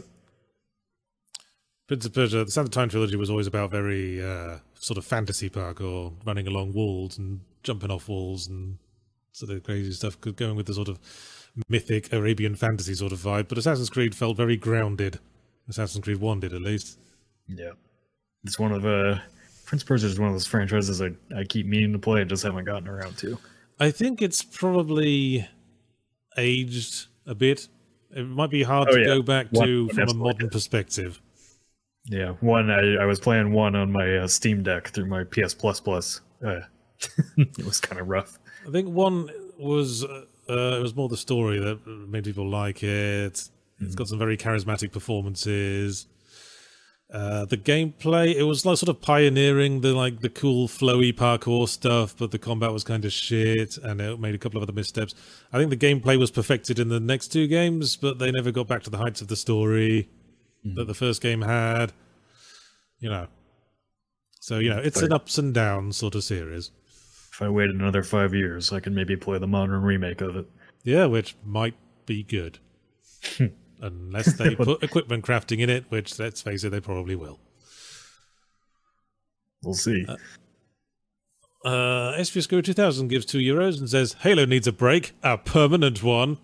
Prince of Persia, the Sands of Time trilogy was always about very uh, sort of fantasy parkour, running along walls and jumping off walls and sort of crazy stuff, going with the sort of mythic Arabian fantasy sort of vibe. But Assassin's Creed felt very grounded. Assassin's Creed one did, at least. Yeah. It's one of uh Prince of Persia is one of those franchises I, I keep meaning to play and just haven't gotten around to. I think it's probably aged a bit. It might be hard Oh, to yeah. go back One- to one from a absolutely modern is. perspective. Yeah, one I, I was playing one on my uh, Steam Deck through my P S Plus Plus. Uh, it was kind of rough. I think one was uh, uh, it was more the story that made people like it. Mm-hmm. It's got some very charismatic performances. Uh, the gameplay, it was like sort of pioneering the like the cool flowy parkour stuff, but the combat was kind of shit, and it made a couple of other missteps. I think the gameplay was perfected in the next two games, but they never got back to the heights of the story Mm-hmm. that the first game had. You know, so you know, it's an ups and downs sort of series. If I waited another five years, I could maybe play the modern remake of it. Yeah, which might be good. Unless they put equipment crafting in it, which, let's face it, they probably will. We'll see. Uh, S V Screw two thousand gives two euros and says, Halo needs a break, a permanent one.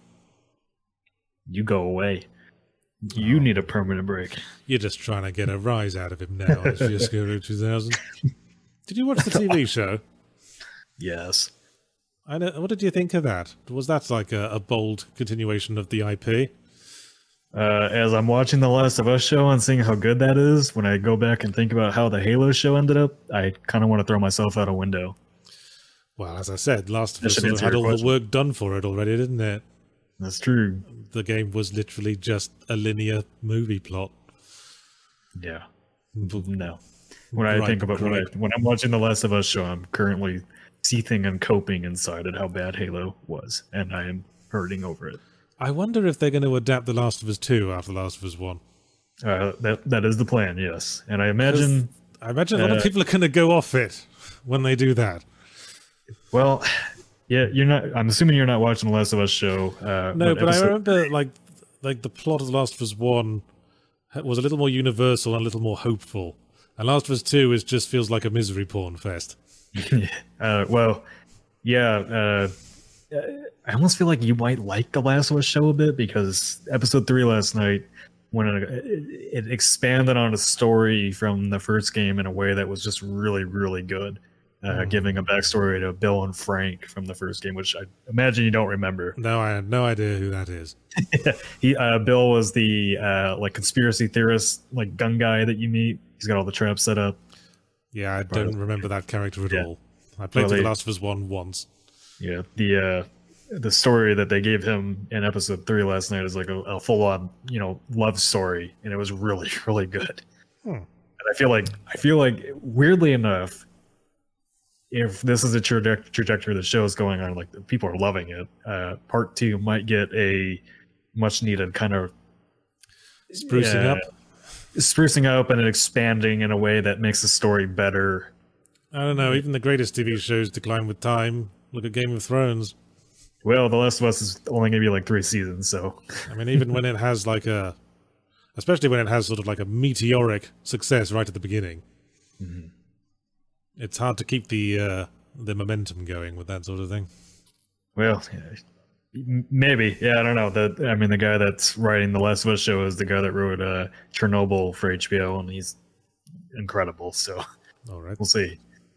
You go away. You need a permanent break. You're just trying to get a rise out of him now, S V Screw two thousand. Did you watch the T V show? Yes. I know, what did you think of that? Was that like a, a bold continuation of the I P? Uh, as I'm watching the Last of Us show and seeing how good that is, when I go back and think about how the Halo show ended up, I kind of want to throw myself out a window. Well, as I said, Last of Us That should sort of answer had your all question. the work done for it already, didn't it? That's true. The game was literally just a linear movie plot. Yeah. No. When I Right, think about when, I, correct. when I'm watching the Last of Us show, I'm currently seething and coping inside at how bad Halo was, and I am hurting over it. I wonder if they're going to adapt The Last of Us two after The Last of Us one. Uh, that that is the plan, yes. And I imagine, I imagine a lot of Uh, people are going to go off it when they do that. well, yeah, you're not. I'm assuming you're not watching the Last of Us show. Uh, No, but I episode- remember like like the plot of The Last of Us one was a little more universal and a little more hopeful. And Last of Us two is just feels like a misery porn fest. uh, well, yeah. Uh, I almost feel like you might like the Last of Us show a bit because episode three last night, when it, it expanded on a story from the first game in a way that was just really, really good, uh, Mm. giving a backstory to Bill and Frank from the first game, which I imagine you don't remember. No, I had no idea who that is. He, uh, Bill was the uh, like conspiracy theorist, like gun guy that you meet. He's got all the traps set up. Yeah, I don't remember that character at Yeah. all. I played Well, through they- The Last of Us one once. Yeah, the uh, the story that they gave him in episode three last night is like a, a full on, you know, love story, and it was really, really good. Hmm. And I feel like I feel like weirdly enough, if this is a traje- trajectory the show is going on, like people are loving it, uh, part two might get a much needed kind of Sprucing uh, up. sprucing up and expanding in a way that makes the story better. I don't know, even the greatest T V shows decline with time. Look at Game of Thrones. Well, The Last of Us is only going to be like three seasons, so. I mean, even when it has like a, especially when it has sort of like a meteoric success right at the beginning, mm-hmm. it's hard to keep the uh, the momentum going with that sort of thing. Well, yeah, maybe. Yeah, I don't know. The, I mean, the guy that's writing The Last of Us show is the guy that wrote uh, Chernobyl for H B O, and he's incredible, so all right. We'll see.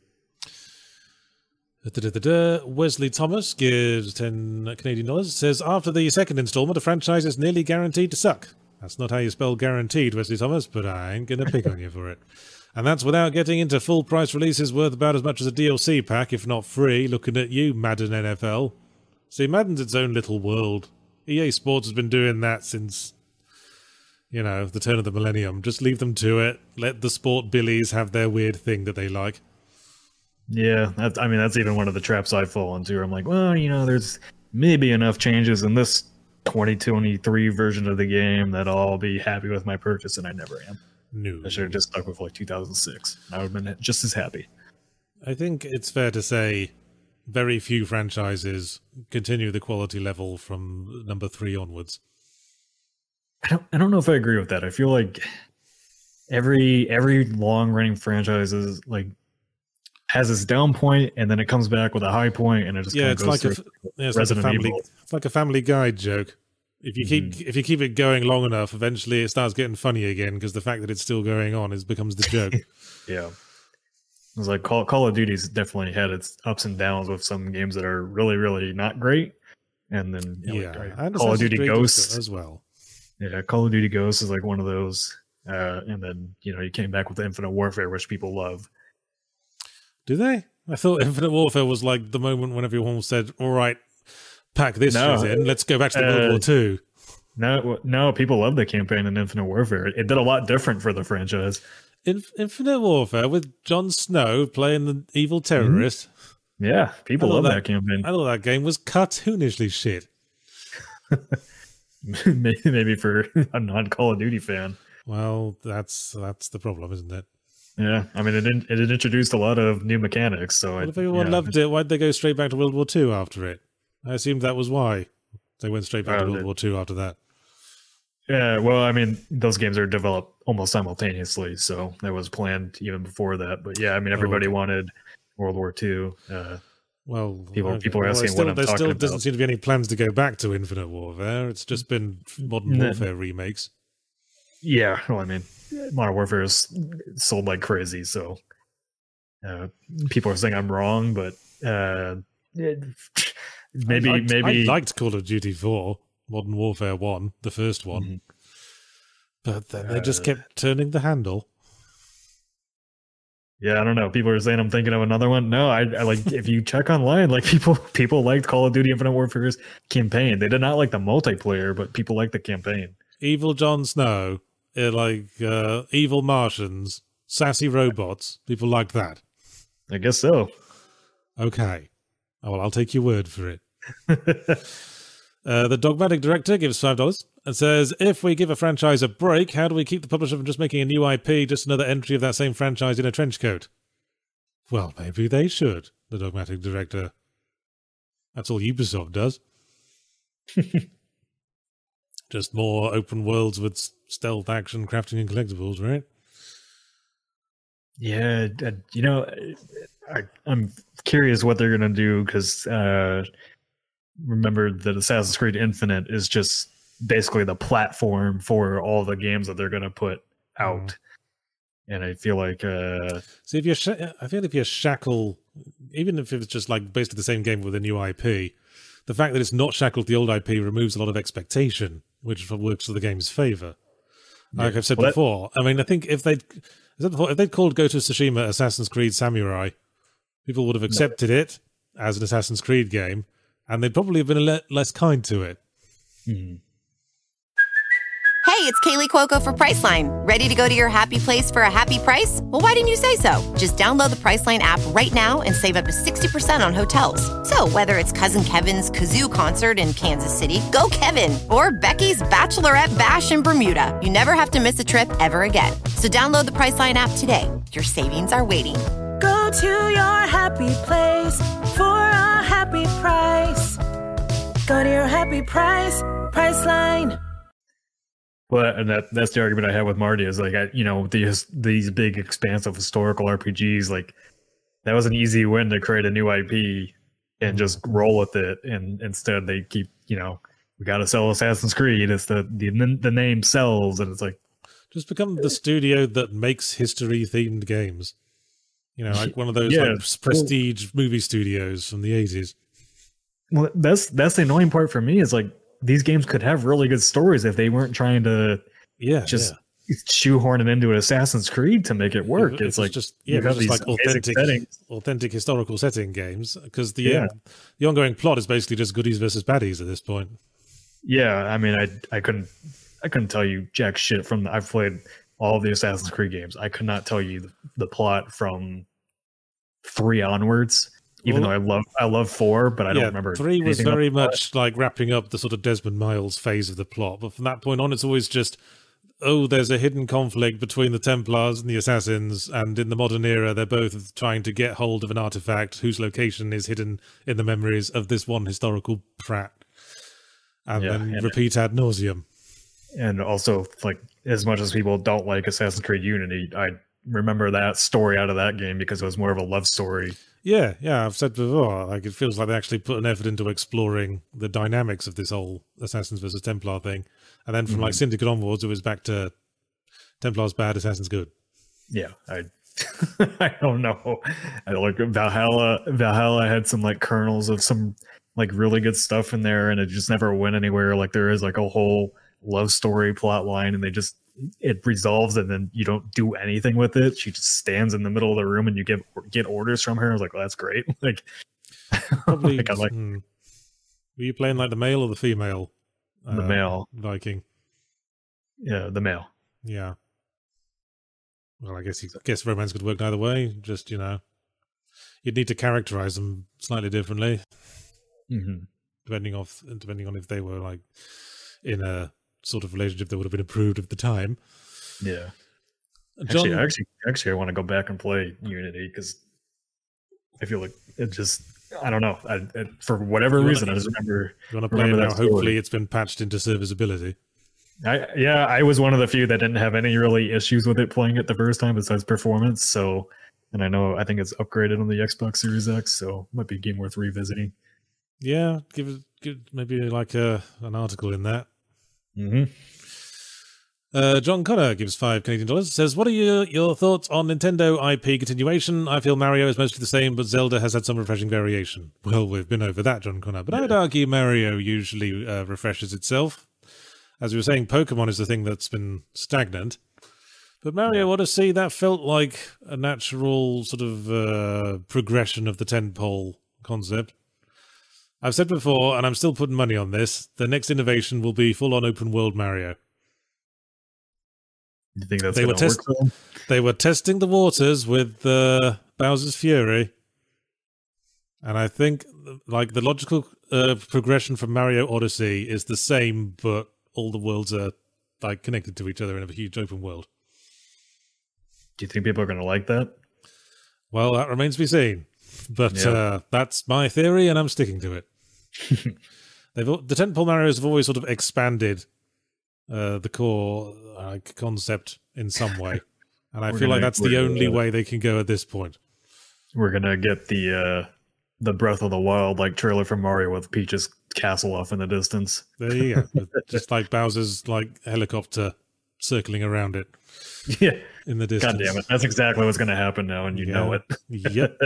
Da-da-da-da. Wesley Thomas gives ten Canadian dollars. Says, after the second installment, a franchise is nearly guaranteed to suck. That's not how you spell guaranteed, Wesley Thomas, but I ain't going to pick on you for it. And that's without getting into full price releases worth about as much as a D L C pack, if not free. Looking at you, Madden N F L. See, Madden's its own little world. E A Sports has been doing that since, you know, the turn of the millennium. Just leave them to it. Let the sport billies have their weird thing that they like. Yeah, that's, I mean, that's even one of the traps I fall into. I'm like, well, you know, there's maybe enough changes in this twenty twenty-three version of the game that I'll be happy with my purchase, and I never am. No. I should have just stuck with like two thousand six. I would have been just as happy. I think it's fair to say very few franchises continue the quality level from number three onwards. I don't, I don't know if I agree with that. I feel like every every long-running franchise is like has its down point, and then it comes back with a high point, and it just yeah, kind of it's goes like through a yeah, it's like a family. Evil. It's like a Family Guy joke. If you keep mm-hmm. if you keep it going long enough, eventually it starts getting funny again because the fact that it's still going on is becomes the joke. Yeah, it was like Call Call of Duty's definitely had its ups and downs with some games that are really really not great, and then you know, yeah, like, Call of Duty Ghosts as well. Yeah, Call of Duty Ghosts is like one of those, uh, and then you know you came back with Infinite Warfare, which people love. Do they? I thought Infinite Warfare was like the moment when everyone said, all right, pack this no, in, let's go back to the uh, World War Two. No, no, people love the campaign in Infinite Warfare. It did a lot different for the franchise. In, Infinite Warfare with Jon Snow playing the evil terrorist. Mm-hmm. Yeah, people love that, that campaign. I thought that game was cartoonishly shit. maybe, maybe for a non-Call of Duty fan. Well, that's that's the problem, isn't it? Yeah, I mean, it it introduced a lot of new mechanics. So, well, it, if everyone yeah. loved it, why'd they go straight back to World War Two after it? I assumed that was why they went straight back uh, to World War Two after that. Yeah, well, I mean, those games are developed almost simultaneously, so that was planned even before that. But yeah, I mean, everybody oh, okay. wanted World War Two. Uh, well, people okay. people are well, asking still, what I'm there talking still about. doesn't seem to be any plans to go back to Infinite Warfare. It's just been Modern Warfare remakes. Yeah, well, I mean, Modern Warfare is sold like crazy, so uh, people are saying I'm wrong, but uh, it, maybe I liked, maybe I liked Call of Duty four, Modern Warfare one, the first one, mm-hmm. but then they just kept turning the handle. Yeah, I don't know. People are saying I'm thinking of another one. No, I, I like if you check online, like people people liked Call of Duty Infinite Warfare's campaign. They did not like the multiplayer, but people liked the campaign. Evil Jon Snow. Uh, like uh, evil Martians, sassy robots. People like that. I guess so. Okay. Oh, well, I'll take your word for it. uh, the Dogmatic Director gives five dollars and says, if we give a franchise a break, how do we keep the publisher from just making a new I P, just another entry of that same franchise in a trench coat? Well, maybe they should, the Dogmatic Director. That's all Ubisoft does. Just more open worlds with stealth, action, crafting, and collectibles, right? Yeah, you know, I, I'm curious what they're going to do because uh, remember that Assassin's Creed Infinite is just basically the platform for all the games that they're going to put out. Mm. And I feel like... Uh, See, if you're sh- I feel if you shackle, even if it's just like basically the same game with a new I P, the fact that it's not shackled to the old I P removes a lot of expectation, which works to the game's favor. Like yeah. I've said well, before, that... I mean, I think if they'd, if they'd called Ghost of Tsushima Assassin's Creed Samurai, people would have accepted no. it as an Assassin's Creed game, and they'd probably have been a le- less kind to it. Mm-hmm. Hey, it's Kaylee Cuoco for Priceline. Ready to go to your happy place for a happy price? Well, why didn't you say so? Just download the Priceline app right now and save up to sixty percent on hotels. So whether it's Cousin Kevin's Kazoo Concert in Kansas City, go Kevin, or Becky's Bachelorette Bash in Bermuda, you never have to miss a trip ever again. So download the Priceline app today. Your savings are waiting. Go to your happy place for a happy price. Go to your happy price, Priceline. Well, and that that's the argument I have with Marty is like, I, you know, these these big, expansive historical R P Gs, like that was an easy win to create a new I P and just roll with it. And instead, they keep, you know, we got to sell Assassin's Creed. It's the, the the name sells, and it's like just become the studio that makes history themed games. You know, like one of those yeah, like prestige well, movie studios from the eighties. Well, that's that's the annoying part for me is like these games could have really good stories if they weren't trying to yeah just yeah. shoehorn it into an Assassin's Creed to make it work. It, it's, it's like just yeah, it's just like authentic settings. authentic historical setting games because the yeah. um, the ongoing plot is basically just goodies versus baddies at this point. Yeah, I mean, I I couldn't I couldn't tell you jack shit from the, I've played all of the Assassin's Creed games. I could not tell you the, the plot from three onwards. Even well, though I love I love four, but I don't yeah, remember. Three was very much like wrapping up the sort of Desmond Miles phase of the plot. But from that point on, it's always just, oh, there's a hidden conflict between the Templars and the Assassins, and in the modern era, they're both trying to get hold of an artifact whose location is hidden in the memories of this one historical prat, and yeah, then and repeat ad nauseum. And also, like, as much as people don't like Assassin's Creed Unity, I remember that story out of that game because it was more of a love story. Yeah, yeah, I've said before, like it feels like they actually put an effort into exploring the dynamics of this whole Assassins versus Templar thing. And then from mm-hmm. like Syndicate onwards, it was back to Templars bad, Assassins good. Yeah, I I don't know. I like Valhalla Valhalla had some like kernels of some like really good stuff in there, and it just never went anywhere. Like there is like a whole love story plot line, and they just it resolves and then you don't do anything with it. She just stands in the middle of the room and you get get orders from her. I was like, well, that's great. Like, probably like, like hmm. were you playing like the male or the female? The uh, male Viking. Yeah, the male. Yeah. Well, I guess you guess romance could work either way. Just, you know, you'd need to characterize them slightly differently, mm-hmm. depending off depending on if they were like in a sort of relationship that would have been approved at the time. Yeah. John, actually, actually, actually, I want to go back and play Unity because I feel like it just, I don't know. I, it, for whatever reason, wanna, I just remember. You want to play it now? Hopefully, it's been patched into serviceability. I, yeah, I was one of the few that didn't have any really issues with it playing it the first time besides performance. So, and I know, I think it's upgraded on the Xbox Series X, so it might be a game worth revisiting. Yeah, give it, give maybe like a, an article in that. Mm-hmm. Uh, John Connor gives five Canadian dollars. Says, "What are your your thoughts on Nintendo I P continuation? I feel Mario is mostly the same, but Zelda has had some refreshing variation." Well, we've been over that, John Connor, but yeah. I'd argue Mario usually uh, refreshes itself. As we were saying, Pokemon is the thing that's been stagnant, but Mario Odyssey, that felt like a natural sort of uh, progression of the tentpole concept. I've said before, and I'm still putting money on this, the next innovation will be full-on open-world Mario. You think that's they were going to test- work for them? They were testing the waters with uh, Bowser's Fury, and I think like the logical uh, progression from Mario Odyssey is the same, but all the worlds are like connected to each other in a huge open world. Do you think people are going to like that? Well, that remains to be seen. But yeah. uh, that's my theory, and I'm sticking to it. They've the tentpole Marios have always sort of expanded uh, the core uh, concept in some way, and I feel like that's the only uh, way they can go at this point. We're gonna get the uh, the Breath of the Wild like trailer from Mario with Peach's castle off in the distance. There you go, just like Bowser's like helicopter circling around it. Yeah, in the distance. God damn it, that's exactly what's gonna happen now, and you yeah. know it. Yep.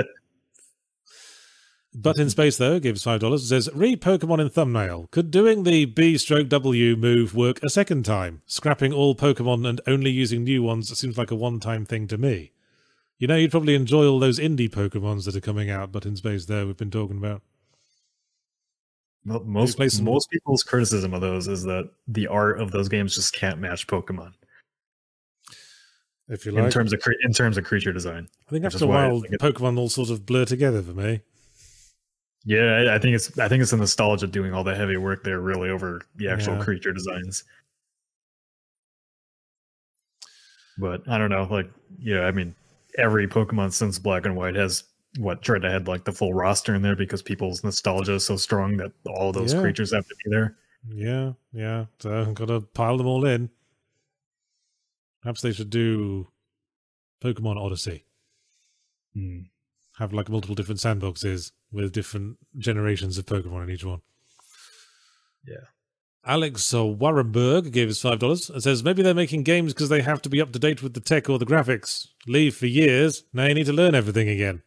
But in Space, though, gives five dollars. It says, read Pokemon in thumbnail. Could doing the B stroke W move work a second time? Scrapping all Pokemon and only using new ones seems like a one-time thing to me. You know, you'd probably enjoy all those indie Pokemons that are coming out, but in Space, though, we've been talking about. Well, most, some... most people's criticism of those is that the art of those games just can't match Pokemon. If you like. In terms of, cre- in terms of creature design. I think after a while, Pokemon all sort of blur together for me. Yeah, I think it's I think it's the nostalgia doing all the heavy work there really over the actual yeah. creature designs. But I don't know, like yeah, I mean, every Pokemon since Black and White has what tried to have like the full roster in there because people's nostalgia is so strong that all those Yeah. creatures have to be there. Yeah, yeah. So I've got to pile them all in. Perhaps they should do Pokemon Odyssey. Hmm. Have like multiple different sandboxes with different generations of Pokemon in each one. Yeah. Alex uh, Warrenberg gave us five dollars and says maybe they're making games because they have to be up to date with the tech or the graphics. Leave for years. Now you need to learn everything again.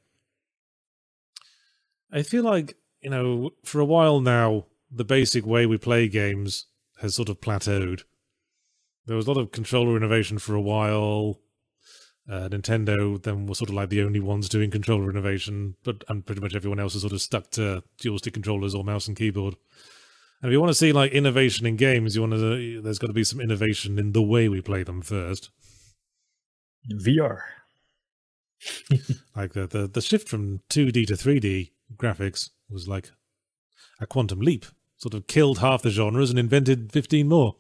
I feel like, you know, for a while now, the basic way we play games has sort of plateaued. There was a lot of controller innovation for a while. Uh, Nintendo then was sort of like the only ones doing controller innovation, but and pretty much everyone else is sort of stuck to dual stick controllers or mouse and keyboard. And if you want to see like innovation in games, you want to there's got to be some innovation in the way we play them first. V R. Like the, the the shift from two D to three D graphics was like a quantum leap. Sort of killed half the genres and invented fifteen more.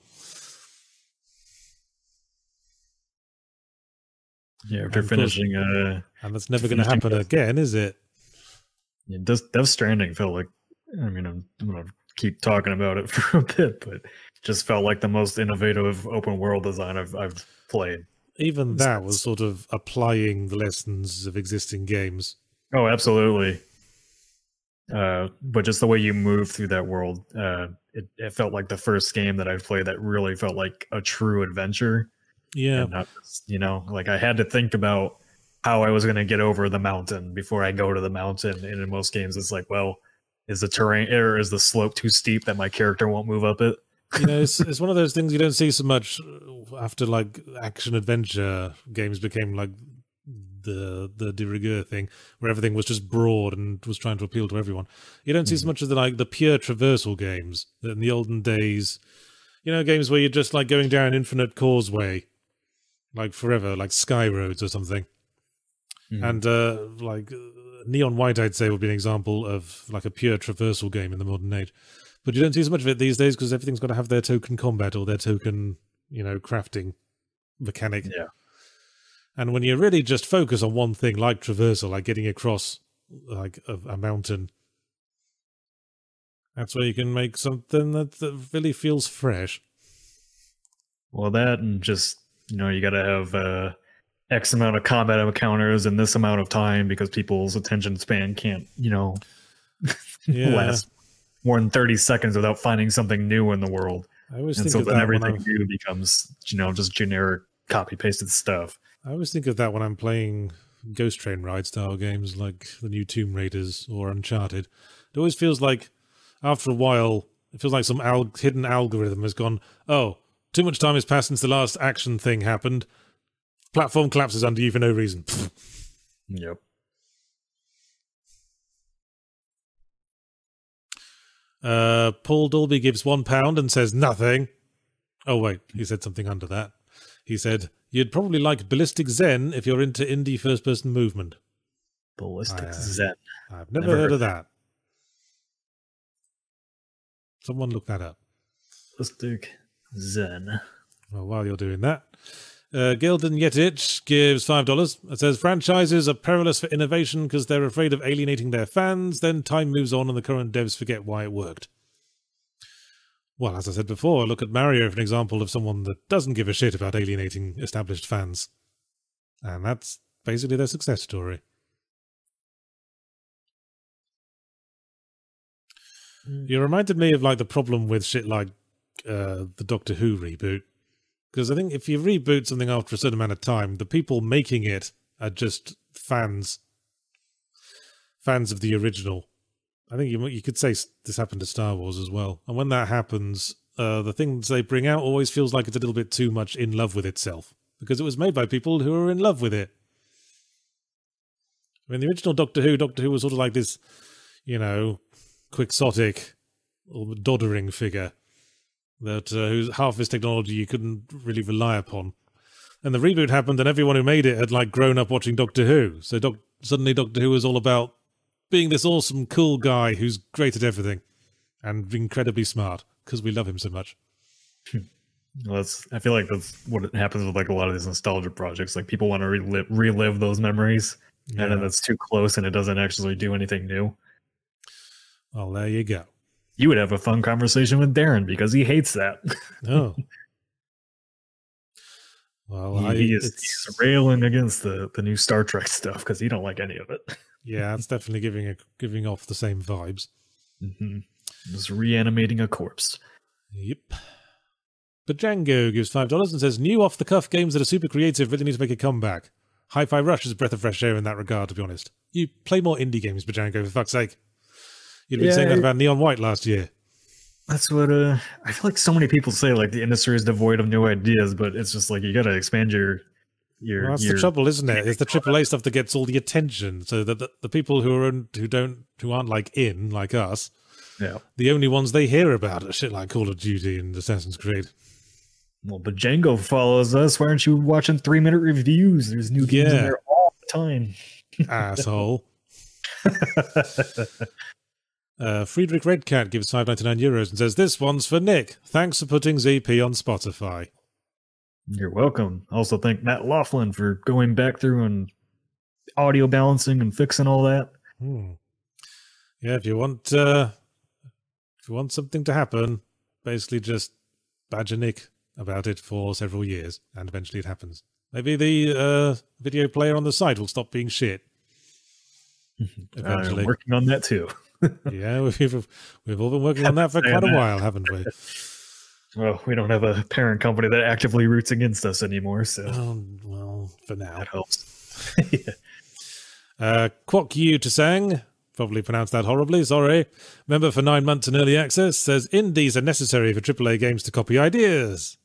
Yeah, after And of course- finishing uh And that's never going to Finishing happen Death- again, is it? yeah, Death, Death Stranding felt like I mean I'm, I'm gonna keep talking about it for a bit, but it just felt like the most innovative open world design I've I've played. Even that was sort of applying the lessons of existing games. Oh, absolutely. Uh, but just the way you move through that world, uh, it, it felt like the first game that I played that really felt like a true adventure. Yeah. And not just, you know, like I had to think about how I was going to get over the mountain before I go to the mountain. And in most games, it's like, well, is the terrain or is the slope too steep that my character won't move up it? You know, it's, it's one of those things you don't see so much after like action adventure games became like the the de rigueur thing, where everything was just broad and was trying to appeal to everyone. You don't see so much of the like the pure traversal games in the olden days. You know, games where you're just like going down an infinite causeway, like forever, like Sky Roads or something. Mhm. And uh, like uh, Neon White, I'd say, would be an example of like a pure traversal game in the modern age. But you don't see so much of it these days because everything's got to have their token combat or their token, you know, crafting mechanic. Yeah. And when you really just focus on one thing, like traversal, like getting across like a, a mountain, that's where you can make something that, that really feels fresh. Well, that and just, you know, you got to have uh, X amount of combat encounters in this amount of time because people's attention span can't, you know, Yeah. last more than thirty seconds without finding something new in the world. I always And think so of then that when everything I'm, new becomes, you know, just generic copy pasted stuff. I always think of that when I'm playing Ghost Train ride style games like the new Tomb Raiders or Uncharted. It always feels like after a while, it feels like some al- hidden algorithm has gone, oh, too much time has passed since the last action thing happened. Platform collapses under you for no reason. Yep. Uh, Paul Dolby gives one pound and says nothing. Oh, wait, he said something under that. He said, you'd probably like Ballistic Zen if you're into indie first-person movement. Ballistic I, uh, Zen. I've never, Never heard, heard of that. Someone look that up. Ballistic Zen. Well, while you're doing that, uh, Gildan Yetic gives five dollars. It says, franchises are perilous for innovation because they're afraid of alienating their fans. Then time moves on and the current devs forget why it worked. Well, as I said before, look at Mario for an example of someone that doesn't give a shit about alienating established fans. And that's basically their success story. You reminded me of like the problem with shit like uh, the Doctor Who reboot. Because I think if you reboot something after a certain amount of time, the people making it are just fans. Fans of the original. I think you you could say this happened to Star Wars as well. And when that happens, uh, the things they bring out always feels like it's a little bit too much in love with itself. Because it was made by people who are in love with it. I mean, the original Doctor Who, Doctor Who was sort of like this, you know, quixotic or doddering figure that uh, whose half his technology you couldn't really rely upon. And the reboot happened and everyone who made it had like grown up watching Doctor Who. So doc- suddenly Doctor Who was all about being this awesome, cool guy who's great at everything and incredibly smart because we love him so much. Well, that's, I feel like that's what happens with like a lot of these nostalgia projects. Like people want to relive, relive those memories, Yeah. and then it's too close, and it doesn't actually do anything new. Well, there you go. You would have a fun conversation with Darren because he hates that. Oh. Well, he, I, he is it's, he's railing against the, the new Star Trek stuff because he don't like any of it. yeah, it's definitely giving a, giving off the same vibes. Mm-hmm. Just reanimating a corpse. Yep. But Django gives five dollars and says, new off-the-cuff games that are super creative really need to make a comeback. Hi-Fi Rush is a breath of fresh air in that regard, to be honest. You play more indie games, Bajango, for fuck's sake. You'd been Yeah, saying that I- about Neon White last year. That's what uh, I feel like so many people say, like the industry is devoid of new ideas, but it's just like you got to expand your your. Well, that's your the trouble, isn't it? It's the triple A stuff that gets all the attention. So that the, the people who are in, who don't who aren't like in like us, Yeah. the only ones they hear about are shit like Call of Duty and Assassin's Creed. Well, but Django follows us. Why aren't you watching three minute reviews? There's new games in Yeah. there all the time. Asshole. Uh, Friedrich Redcat gives five ninety-nine euros and says, this one's for Nick. Thanks for putting Z P on Spotify. You're welcome. Also, thank Matt Laughlin for going back through and audio balancing and fixing all that. Hmm. Yeah, if you want uh, if you want something to happen, basically just badger Nick about it for several years, and eventually it happens. Maybe the uh, video player on the site will stop being shit. Eventually. I'm working on that too. Yeah, we've we've all been working on that for quite a while, haven't we? Well, we don't have a parent company that actively roots against us anymore, so Oh, well, for now. that helps. Yeah. Uh, Kwok Yu Tsang, probably pronounced that horribly, sorry. Member for nine months in early access, says indies are necessary for triple A games to copy ideas.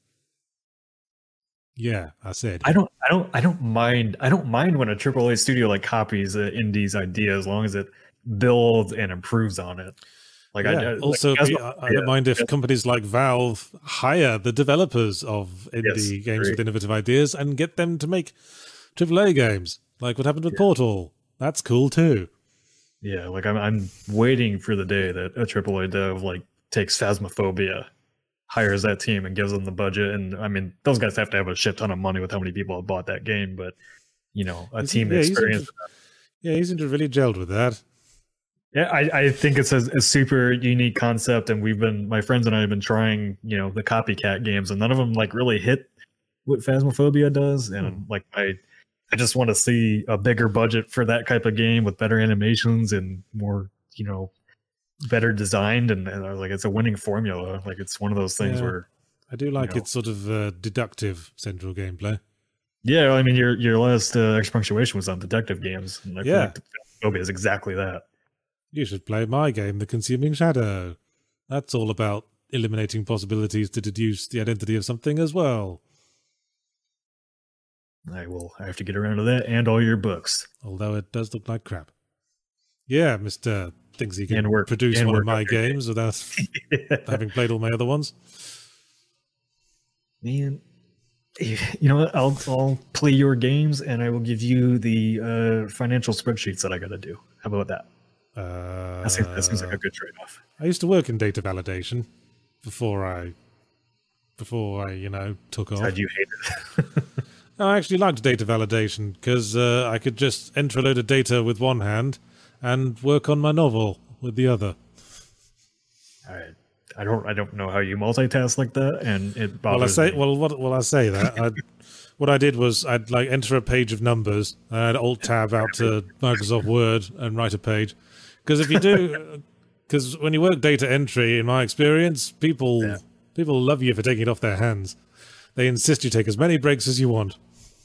Yeah, I said. I don't, I don't, I don't mind. I don't mind when a triple A studio like copies uh, indie's idea as long as it builds and improves on it. Like, Yeah, I, I also, like, be- Phasmo- I I don't yeah, mind if yeah. companies like Valve hire the developers of indie Yes, games agree. with innovative ideas and get them to make triple A games, like what happened with Portal. That's cool too. Yeah, like I'm, I'm waiting for the day that a triple A dev like takes Phasmophobia, hires that team, and gives them the budget. And I mean, those guys have to have a shit ton of money with how many people have bought that game. But you know, a He's- team yeah, he's experience. into- Yeah, he seemed to really gelled with that. Yeah, I, I think it's a, a super unique concept, and we've been my friends and I have been trying, you know, the copycat games, and none of them like really hit what Phasmophobia does. And Hmm. like I, I just want to see a bigger budget for that type of game with better animations and more, you know, better designed, and, and I was like, it's a winning formula. Like it's one of those things Yeah. where, I do like know. its sort of uh, deductive central gameplay. yeah, I mean, your your last uh, X Punctuation was on detective games, and I feel Yeah. like Phasmophobia is exactly that. You should play my game, The Consuming Shadow. That's all about eliminating possibilities to deduce the identity of something as well. I will. I have to get around to that and all your books. Although it does look like crap. Yeah, Mister thinks he can And work- produce and one of work my on your games without having played all my other ones. Man, you know what? I'll I'll play your games, and I will give you the uh, financial spreadsheets that I got to do. How about that? Uh, That seems, that seems like a good trade-off. I used to work in data validation before I, before I, you know, took off. How do you hate it? I actually liked data validation because uh, I could just enter a load of data with one hand and work on my novel with the other. I I don't I don't know how you multitask like that, and it Well, I bothers say, me. well, what, well, I say that. I'd, what I did was I'd like enter a page of numbers, and I'd alt tab out to Microsoft Word and write a page. Because if you do, because when you work data entry, in my experience, people Yeah. people love you for taking it off their hands. They insist you take as many breaks as you want.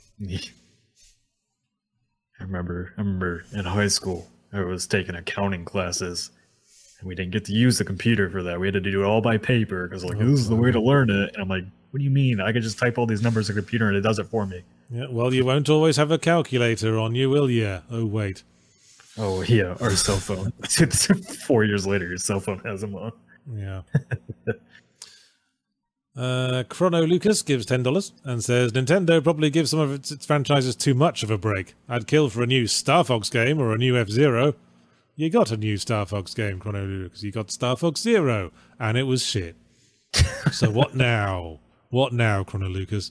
I remember I remember in high school I was taking accounting classes, and we didn't get to use the computer for that. We had to do it all by paper because like this is the way to learn it. And I'm like, what do you mean? I could just type all these numbers in the computer and it does it for me. Yeah, well, you won't always have a calculator on you, will you? Oh, wait. Oh yeah, or cell phone. Four years later, your cell phone has them on. Yeah. uh, Chrono Lucas gives ten dollars and says, Nintendo probably gives some of its, its franchises too much of a break. I'd kill for a new Star Fox game or a new F-Zero. You got a new Star Fox game, Chrono Lucas. You got Star Fox Zero, and it was shit. So what now? What now, Chrono Lucas?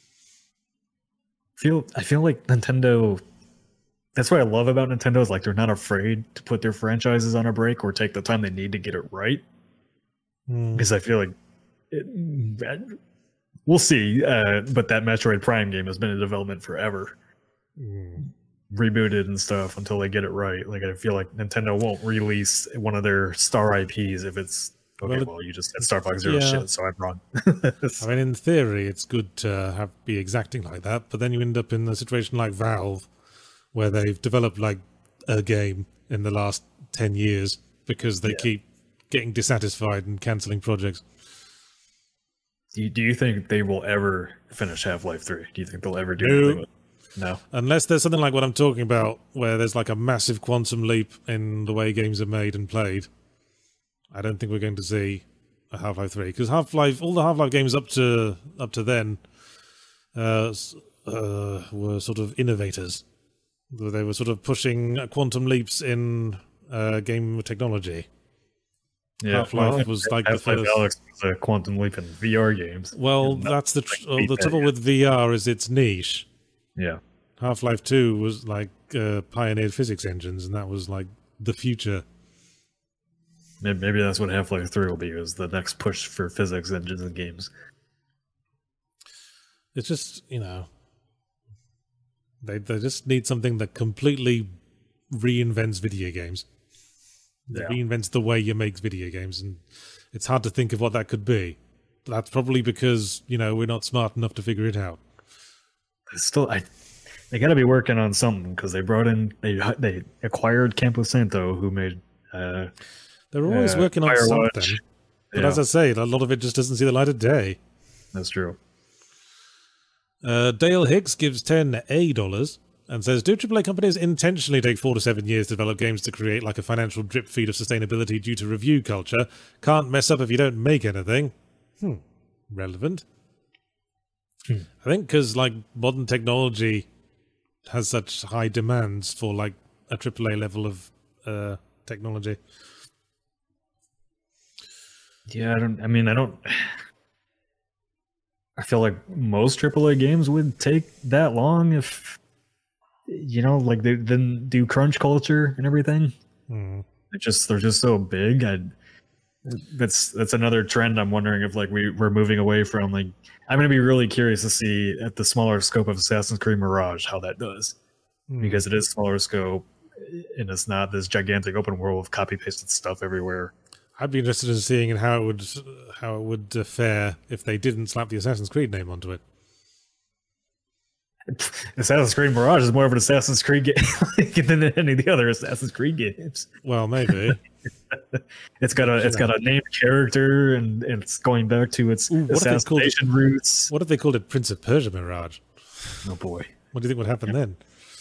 Feel I feel like Nintendo. That's what I love about Nintendo is like they're not afraid to put their franchises on a break or take the time they need to get it right. Mm. Because I feel like it, we'll see. Uh, but that Metroid Prime game has been in development forever, Mm. rebooted and stuff until they get it right. Like I feel like Nintendo won't release one of their star I Ps if it's okay. Well, Well, you just said Star Fox Zero yeah. shit, so I'm wrong. I mean, in theory, it's good to have be exacting like that, but then you end up in a situation like Valve, where they've developed like a game in the last ten years because they Yeah. keep getting dissatisfied and cancelling projects. Do you, do you think they will ever finish Half-Life three? Do you think they'll ever do No. anything with it? No. Unless there's something like what I'm talking about, where there's like a massive quantum leap in the way games are made and played, I don't think we're going to see a Half-Life three. Because Half-Life, all the Half-Life games up to up to then uh, s- uh, were sort of innovators. They were sort of pushing quantum leaps in uh, game technology. Yeah, Half-Life well, was like the Half-Life first- Alyx was a quantum leap in V R games. Well, And that- that's the tr- like oh, the beat trouble that, with V R is it's niche. Yeah. Half-Life two was like uh, pioneered physics engines, and that was like the future. Maybe, maybe that's what Half-Life three will be, is the next push for physics engines in games. It's just, you know, they they just need something that completely reinvents video games. That Yeah. reinvents the way you make video games, and it's hard to think of what that could be. That's probably because, you know, we're not smart enough to figure it out. It's still, I, they got to be working on something because they brought in, they they acquired Campo Santo, who made. Uh, They're always uh, working on Firewatch. something. But Yeah, as I say, a lot of it just doesn't see the light of day. that's true. Uh, Dale Hicks gives ten A dollars and says, do triple A companies intentionally take four to seven years to develop games to create like a financial drip feed of sustainability due to review culture? Can't mess up if you don't make anything. Hmm. Relevant. Hmm. I think because like modern technology has such high demands for like a triple A level of uh, technology. Yeah, I don't. I mean, I don't. I feel like most triple A games would take that long if, you know, like they then do crunch culture and everything. Hmm. It just they're just so big. I that's that's another trend. I'm wondering if like we we're moving away from like. I'm gonna be really curious to see at the smaller scope of Assassin's Creed Mirage how that does, Hmm. because it is smaller scope and it's not this gigantic open world with copy pasted stuff everywhere. I'd be interested in seeing how it would how it would uh, fare if they didn't slap the Assassin's Creed name onto it. Assassin's Creed Mirage is more of an Assassin's Creed game than any of the other Assassin's Creed games. Well, maybe. It's got a it's got a named character and, and it's going back to its Ooh, what if they called it- assassination roots. What if they called it Prince of Persia Mirage? Oh boy. What do you think would happen then?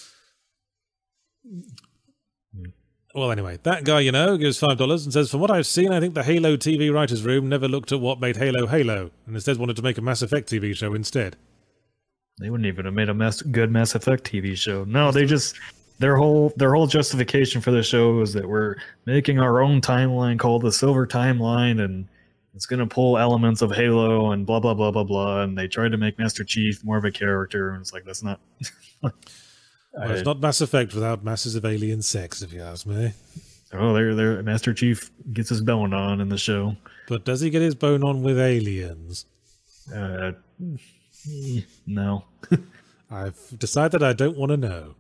Well, anyway, that guy, you know, gives five dollars and says, from what I've seen, I think the Halo T V writers' room never looked at what made Halo Halo, and instead wanted to make a Mass Effect T V show instead. They wouldn't even have made a mass, good Mass Effect T V show. No, they just their whole their whole justification for the show is that we're making our own timeline called the Silver Timeline, and it's gonna pull elements of Halo and blah blah blah blah blah. And they tried to make Master Chief more of a character, and it's like that's not. Well, it's I- not Mass Effect without masses of alien sex, if you ask me. Oh, there, there. Master Chief gets his bone on in the show. But does he get his bone on with aliens? Uh, no. I've decided I don't want to know.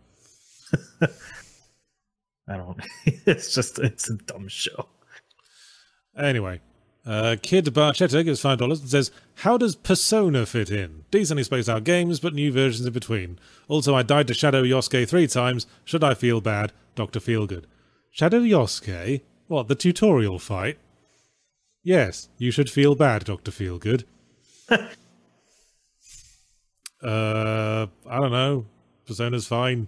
I don't. It's just it's a dumb show. Anyway, uh, Kid Barchetta gives five dollars and says, how does Persona fit in? Decently spaced out games, but new versions in between. Also, I died to Shadow Yosuke three times. Should I feel bad? Doctor Feelgood. Shadow Yosuke? What, the tutorial fight? Yes, you should feel bad, Doctor Feelgood. uh, I don't know. Persona's fine.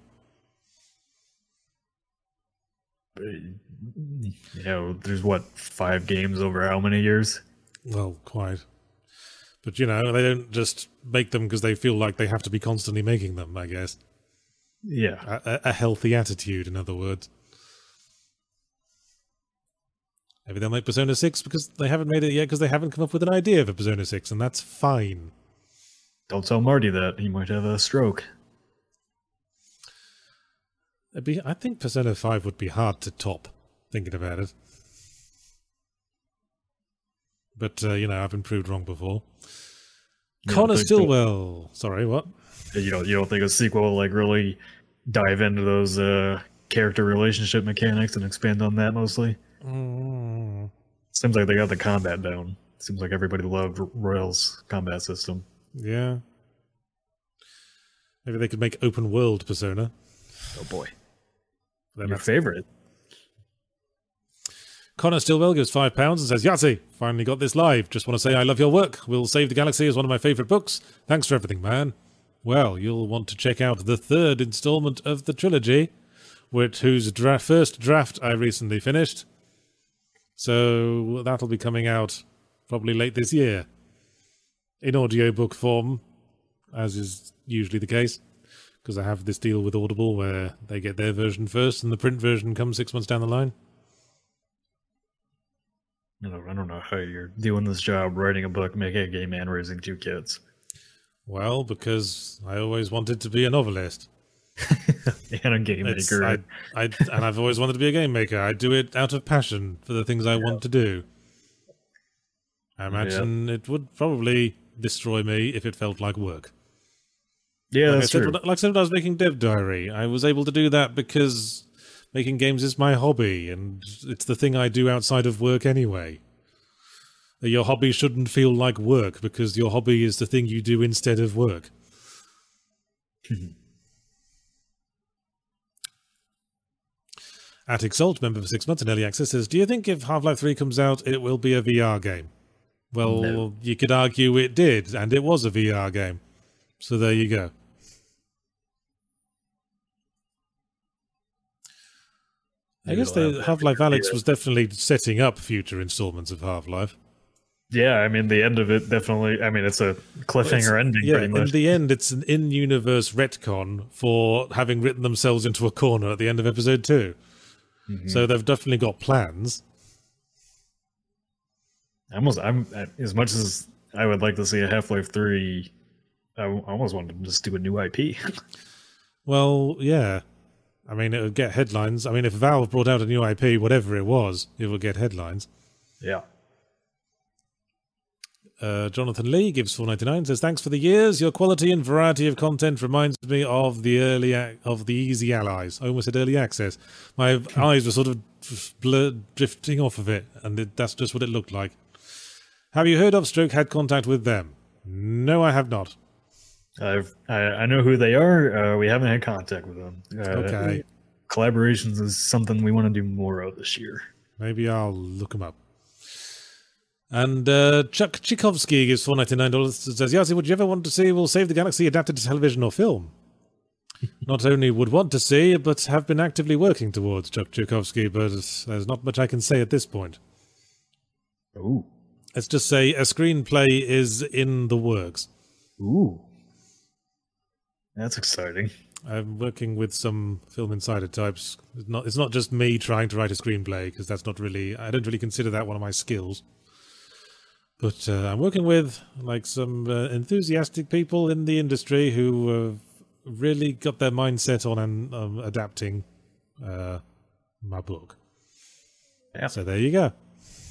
You know, there's what five games over how many years? Well, quite. But, you know, they don't just make them because they feel like they have to be constantly making them, I guess. Yeah. A, a- a healthy attitude, in other words. Maybe they'll make Persona six because they haven't made it yet because they haven't come up with an idea for Persona six, and that's fine. Don't tell Marty that. He might have a stroke. It'd be, I think Persona five would be hard to top, thinking about it. But, uh, you know, I've been proved wrong before. You Connor don't think Stillwell. Sorry, what? You don't, you don't think a sequel will like really dive into those uh, character relationship mechanics and expand on that mostly? Mm. Seems like they got the combat down. Seems like everybody loved Royal's combat system. Yeah. Maybe they could make open world Persona. Oh boy. Then Your that's- favorite? Connor Stillwell gives five pounds and says, Yahtzee, finally got this live. Just want to say I love your work. Will Save the Galaxy is one of my favourite books. Thanks for everything, man. Well, you'll want to check out the third instalment of the trilogy, which whose dra- first draft I recently finished. So that'll be coming out probably late this year. In audiobook form, as is usually the case. Because I have this deal with Audible where they get their version first and the print version comes six months down the line. I don't, I don't know how you're doing this job, writing a book, making a game, and raising two kids. Well, because I always wanted to be a novelist. And a game It's- maker. I, I, and I've always wanted to be a game maker. I do it out of passion for the things I want to do. I imagine it would probably destroy me if it felt like work. yeah, Like I, that's said, true. when- like I said when I was making Dev Diary, I was able to do that because making games is my hobby, and it's the thing I do outside of work anyway. Your hobby shouldn't feel like work, because your hobby is the thing you do instead of work. At Exalt, member for six months in early access, says, do you think if Half-Life three comes out, it will be a V R game? Well, No. you could argue it did, and it was a V R game. So there you go. I guess It'll the have Half-Life every- Alyx was definitely setting up future installments of Half-Life. Yeah, I mean, the end of it definitely. I mean, it's a cliffhanger It's- ending, yeah, pretty in much. the end, it's an in-universe retcon for having written themselves into a corner at the end of episode two. Mm-hmm. So they've definitely got plans. I almost, I'm as much as I would like to see a Half-Life three. I almost wanted to just do a new I P. Well, yeah. I mean, it would get headlines. I mean, if Valve brought out a new I P, whatever it was, it would get headlines. Yeah. Uh, Jonathan Lee gives four ninety nine. Says, thanks for the years. Your quality and variety of content reminds me of the early ac- of the Easy Allies. I almost said early access. My eyes were sort of blurred, drifting off of it, and it, that's just what it looked like. Have you heard of Stroke had contact with them? No, I have not. I've I, I know who they are. Uh, we haven't had contact with them. Uh, Okay. Collaborations is something we want to do more of this year. Maybe I'll look them up. And uh, Chuck Tchaikovsky gives four ninety nine dollars. Says, Yahtzee, would you ever want to see Will Save the Galaxy adapted to television or film? Not only would want to see, but have been actively working towards, Chuck Tchaikovsky, but there's not much I can say at this point. Ooh. Let's just say a screenplay is in the works. Ooh. That's exciting. I'm working with some Film Insider types. It's not, it's not just me trying to write a screenplay, because that's not really, I don't really consider that one of my skills. But uh, I'm working with like some uh, enthusiastic people in the industry who have really got their mindset on and um, adapting uh, my book. Yeah. So there you go.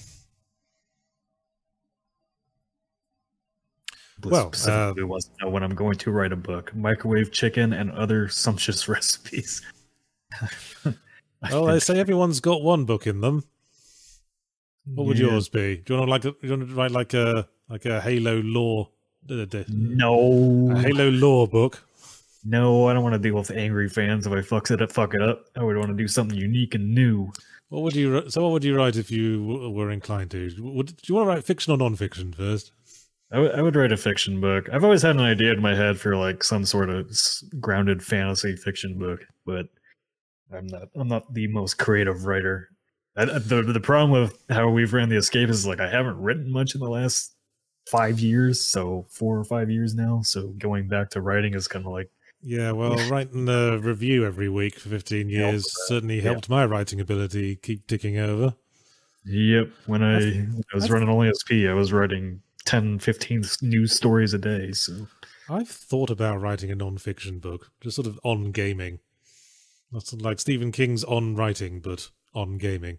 Well, Specifically uh, wants to know when I'm going to write a book. Microwave chicken and other sumptuous recipes. Well, they say everyone's got one book in them. What would Yeah. yours be? Do you want to like? Do you want to write like a like a Halo lore? uh, uh, No. A Halo lore book. No, I don't want to deal with angry fans if I fucks it up, fuck it up. I would want to do something unique and new. What would you? So, what would you write if you w- were inclined to? Would do you want to write fiction or non-fiction first? I would- I would write a fiction book. I've always had an idea in my head for like some sort of s- grounded fantasy fiction book, but I'm not. I'm not the most creative writer. I, the the problem with how we've ran the Escape is like I haven't written much in the last five years, so four or five years now. So going back to writing is kind of like Yeah, well, writing a review every week for fifteen years Helped, uh, certainly yeah. helped my writing ability keep ticking over. Yep. When I, I've- when I was I've- running only S P, I was writing ten, fifteen news stories a day. So I've thought about writing a non-fiction book, just sort of on gaming. That's like Stephen King's on writing, but on gaming.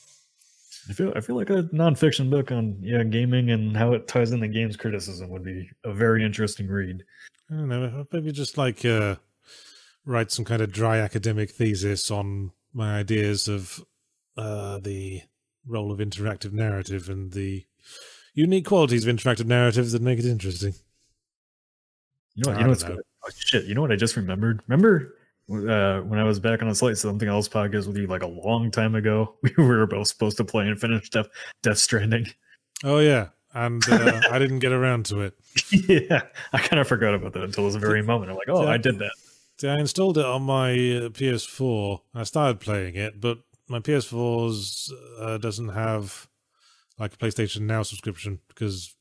I feel I feel like a nonfiction book on yeah gaming and how it ties into games criticism would be a very interesting read. I don't know, maybe just like uh, write some kind of dry academic thesis on my ideas of uh, the role of interactive narrative and the unique qualities of interactive narratives that make it interesting. You know what? I You know what's don't know. good? Oh, shit! You know what I just remembered? Remember uh, when I was back on a Slight Something Else podcast with you like a long time ago? We were both supposed to play and finish Death Death Stranding. Oh yeah, and uh, I didn't get around to it. Yeah, I kind of forgot about that until this very moment. I'm like, oh, Yeah. I did that. See, I installed it on my uh, P S four. I started playing it, but my P S four's uh, doesn't have like a PlayStation Now subscription because,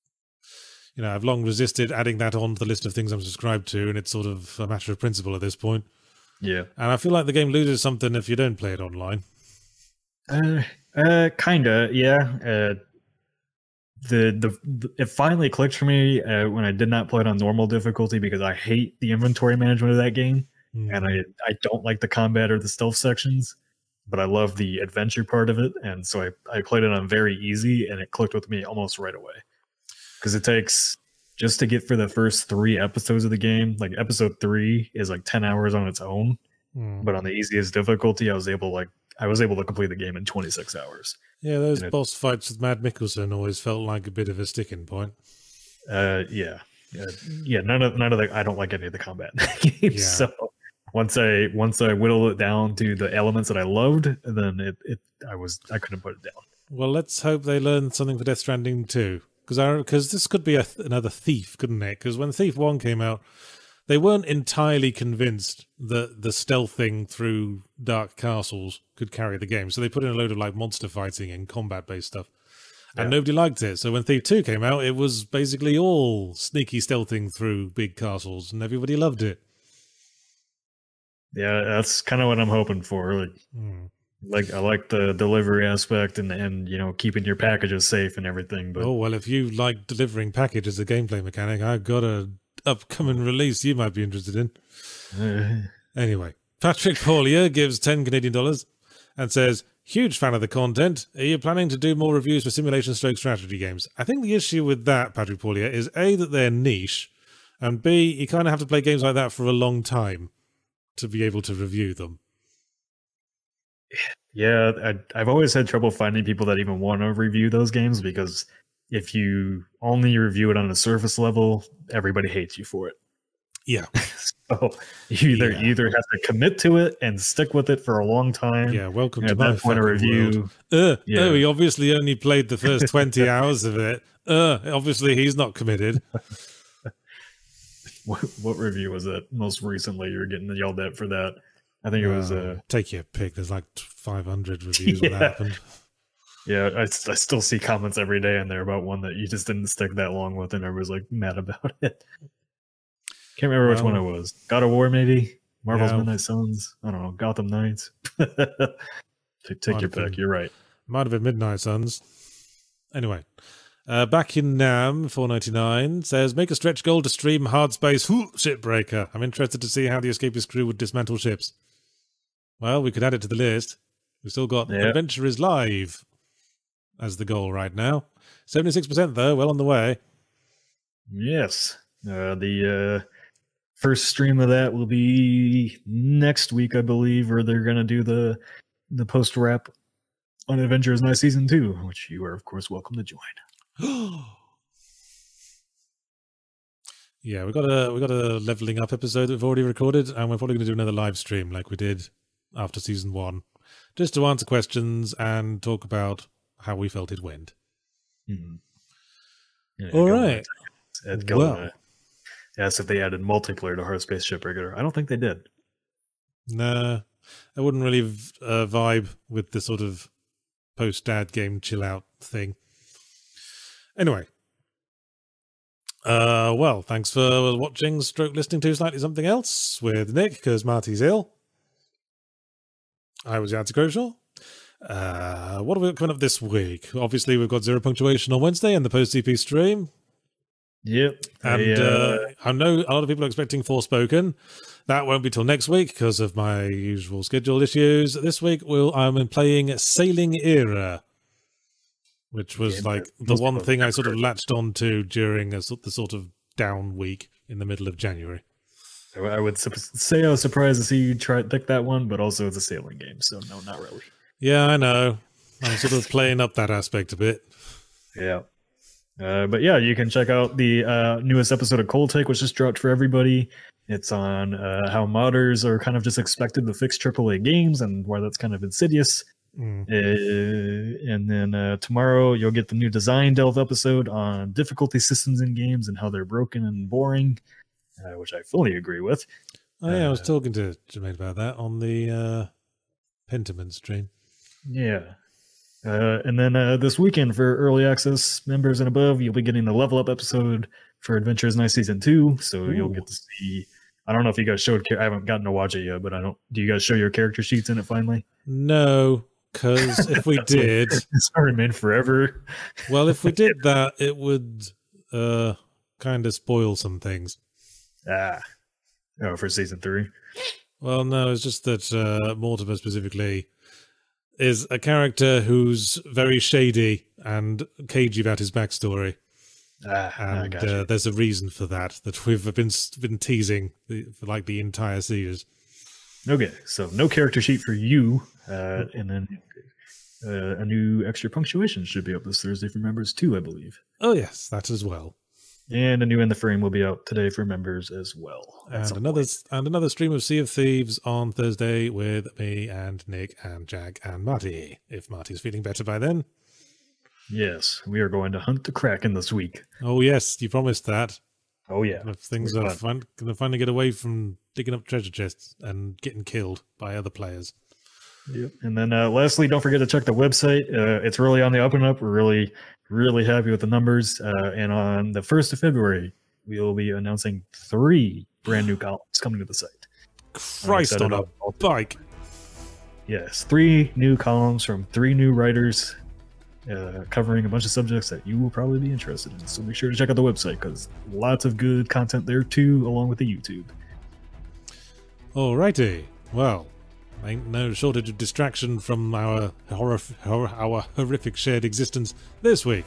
you know, I've long resisted adding that on to the list of things I'm subscribed to, and it's sort of a matter of principle at this point. Yeah. And I feel like the game loses something if you don't play it online. Uh, uh, kinda, yeah. Uh, the, the the it finally clicked for me uh, when I did not play it on normal difficulty because I hate the inventory management of that game, Mm. and I I don't like the combat or the stealth sections, but I love the adventure part of it, and so I I played it on very easy, and it clicked with me almost right away because it takes just to get for the first three episodes of the game. Like episode three is like ten hours on its own, Mm. but on the easiest difficulty, I was able like I was able to complete the game in twenty-six hours. Yeah, those and it- boss fights with Mad Mikkelsen always felt like a bit of a sticking point. Uh, yeah, yeah, yeah. None of none of the I don't like any of the combat games. Yeah. So once I once I whittled it down to the elements that I loved, then it, it I was I couldn't put it down. Well, let's hope they learn something for Death Stranding too, because because this could be a th- another Thief, couldn't it? Because when Thief One came out, they weren't entirely convinced that the stealthing through dark castles could carry the game, so they put in a load of like monster fighting and combat-based stuff, and Yeah. nobody liked it. So when Thief Two came out, it was basically all sneaky stealthing through big castles, and everybody loved it. Yeah, that's kind of what I'm hoping for. Like, Hmm. like I like the delivery aspect and and you know keeping your packages safe and everything. But Oh well, if you like delivering package as a gameplay mechanic, I've got a upcoming release you might be interested in. uh, Anyway, Patrick Paulier gives ten Canadian dollars and says, huge fan of the content. Are you planning to do more reviews for simulation stroke strategy games? I think the issue with that, Patrick Paulier, is A, that they're niche, and B, you kind of have to play games like that for a long time to be able to review them. yeah, I, I've always had trouble finding people that even want to review those games because if you only review it on a surface level, everybody hates you for it. Yeah. So you either Yeah. you either have to commit to it and stick with it for a long time. Yeah, welcome and to at my that point of fucking review. world. Uh, Yeah. Oh, he obviously only played the first twenty hours of it. Uh, obviously he's not committed. What, what review was that most recently? You were getting yelled at for that. I think it was. Uh, Uh, take your pick. There's like five hundred reviews when Yeah. that happened. yeah, I, s- I still see comments every day in there about one that you just didn't stick that long with, and everybody's like mad about it. Can't remember which one it Well, was. God of War, maybe. Marvel's yeah. Midnight Suns. I don't know. Gotham Knights. take take Might your have been. pick. You're right. Might have been Midnight Suns. Anyway, uh, back in Nam, four ninety-nine says, make a stretch goal to stream Hard Space Shipbreaker. I'm interested to see how the Escapist crew would dismantle ships. Well, we could add it to the list. We've still got Yeah. Adventure is Live as the goal right now. seventy-six percent though, well on the way. Yes. Uh, the uh, first stream of that will be next week, I believe, or they're gonna do the the post wrap on Adventures Night Season Two, which you are, of course, welcome to join. Yeah, we got a we got a leveling up episode that we've already recorded, and we're probably going to do another live stream like we did after season one, just to answer questions and talk about how we felt it went. Mm-hmm. Yeah, All go on. right. Ed Gillen, Well. uh, asked if they added multiplayer to Hard Space Shipbreaker. I don't think they did. Nah, I wouldn't really v- uh, vibe with the sort of post-dad game chill out thing. Anyway. Uh, well, thanks for watching, stroke listening to Slightly Something Else with Nick, because Marty's ill. I was Yancy Croshaw. Uh, what are we coming up this week? Obviously, we've got Zero Punctuation on Wednesday and the post-C P stream. Yep. And I, uh, uh, I know a lot of people are expecting Forspoken. That won't be till next week because of my usual schedule issues. This week, we'll, I'm playing Sailing Era, which was Yeah, like but the most one people thing I never sort of heard. latched on to during a, sort- the sort of down week in the middle of January. I I would sup- say I was surprised to see you try pick that one, but also it's a sailing game, so no, not really. Yeah, I know. I'm sort of playing up that aspect a bit. Yeah. Uh, but yeah, you can check out the uh, newest episode of Cold Take, which just dropped for everybody. It's on uh, how modders are kind of just expected to fix triple A games and why that's kind of insidious. Mm. Uh, and then uh, tomorrow you'll get the new Design Delve episode on difficulty systems in games and how they're broken and boring, uh, which I fully agree with. Oh, yeah, I was Uh, talking to Jermaine about that on the uh, Pentiment stream. Yeah. Uh, and then uh, this weekend for early access members and above, you'll be getting the level up episode for Adventures Night Season two. So you'll Ooh. get to see. I don't know if you guys showed. I haven't gotten to watch it yet, but I don't. Do you guys show your character sheets in it finally? No, because if we That's what- did, It's already made forever. well, if we did that, it would uh, kind of spoil some things. Ah. Oh, for season three. Well, no, it's just that uh, Mortimer specifically is a character who's very shady and cagey about his backstory, Ah, I and got uh, you. there's a reason for that that we've been been teasing the, for like the entire series. Okay, so no character sheet for you, uh, and then uh, a new extra punctuation should be up this Thursday for members too, I believe. Oh yes, that as well, And a new In the Frame will be out today for members as well. at and some another point. and another stream of Sea of Thieves on Thursday with me and Nick and Jack and Marty. If Marty's feeling better by then. Yes, we are going to hunt the Kraken this week. Oh yes, you promised that. Oh yeah, If things We're are fun. fun, gonna finally get away from digging up treasure chests and getting killed by other players. Yep. And then uh, lastly, don't forget to check the website. Uh, it's really on the up and up. We're really, really happy with the numbers. Uh, and on the first of February, we will be announcing three brand new columns coming to the site. Christ excited on a about all three. bike. Yes, three new columns from three new writers uh, covering a bunch of subjects that you will probably be interested in. So make sure to check out the website because lots of good content there too, along with the YouTube. Alrighty. Well, ain't no shortage of distraction from our horror, horror our horrific shared existence this week.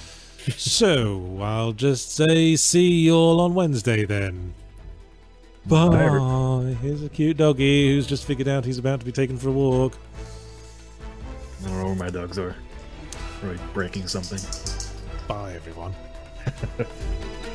So I'll just say see you all on Wednesday then. Bye, Bye. everyone. Here's a cute doggy who's just figured out he's about to be taken for a walk. I don't know where my dogs are. Probably breaking something. Bye everyone.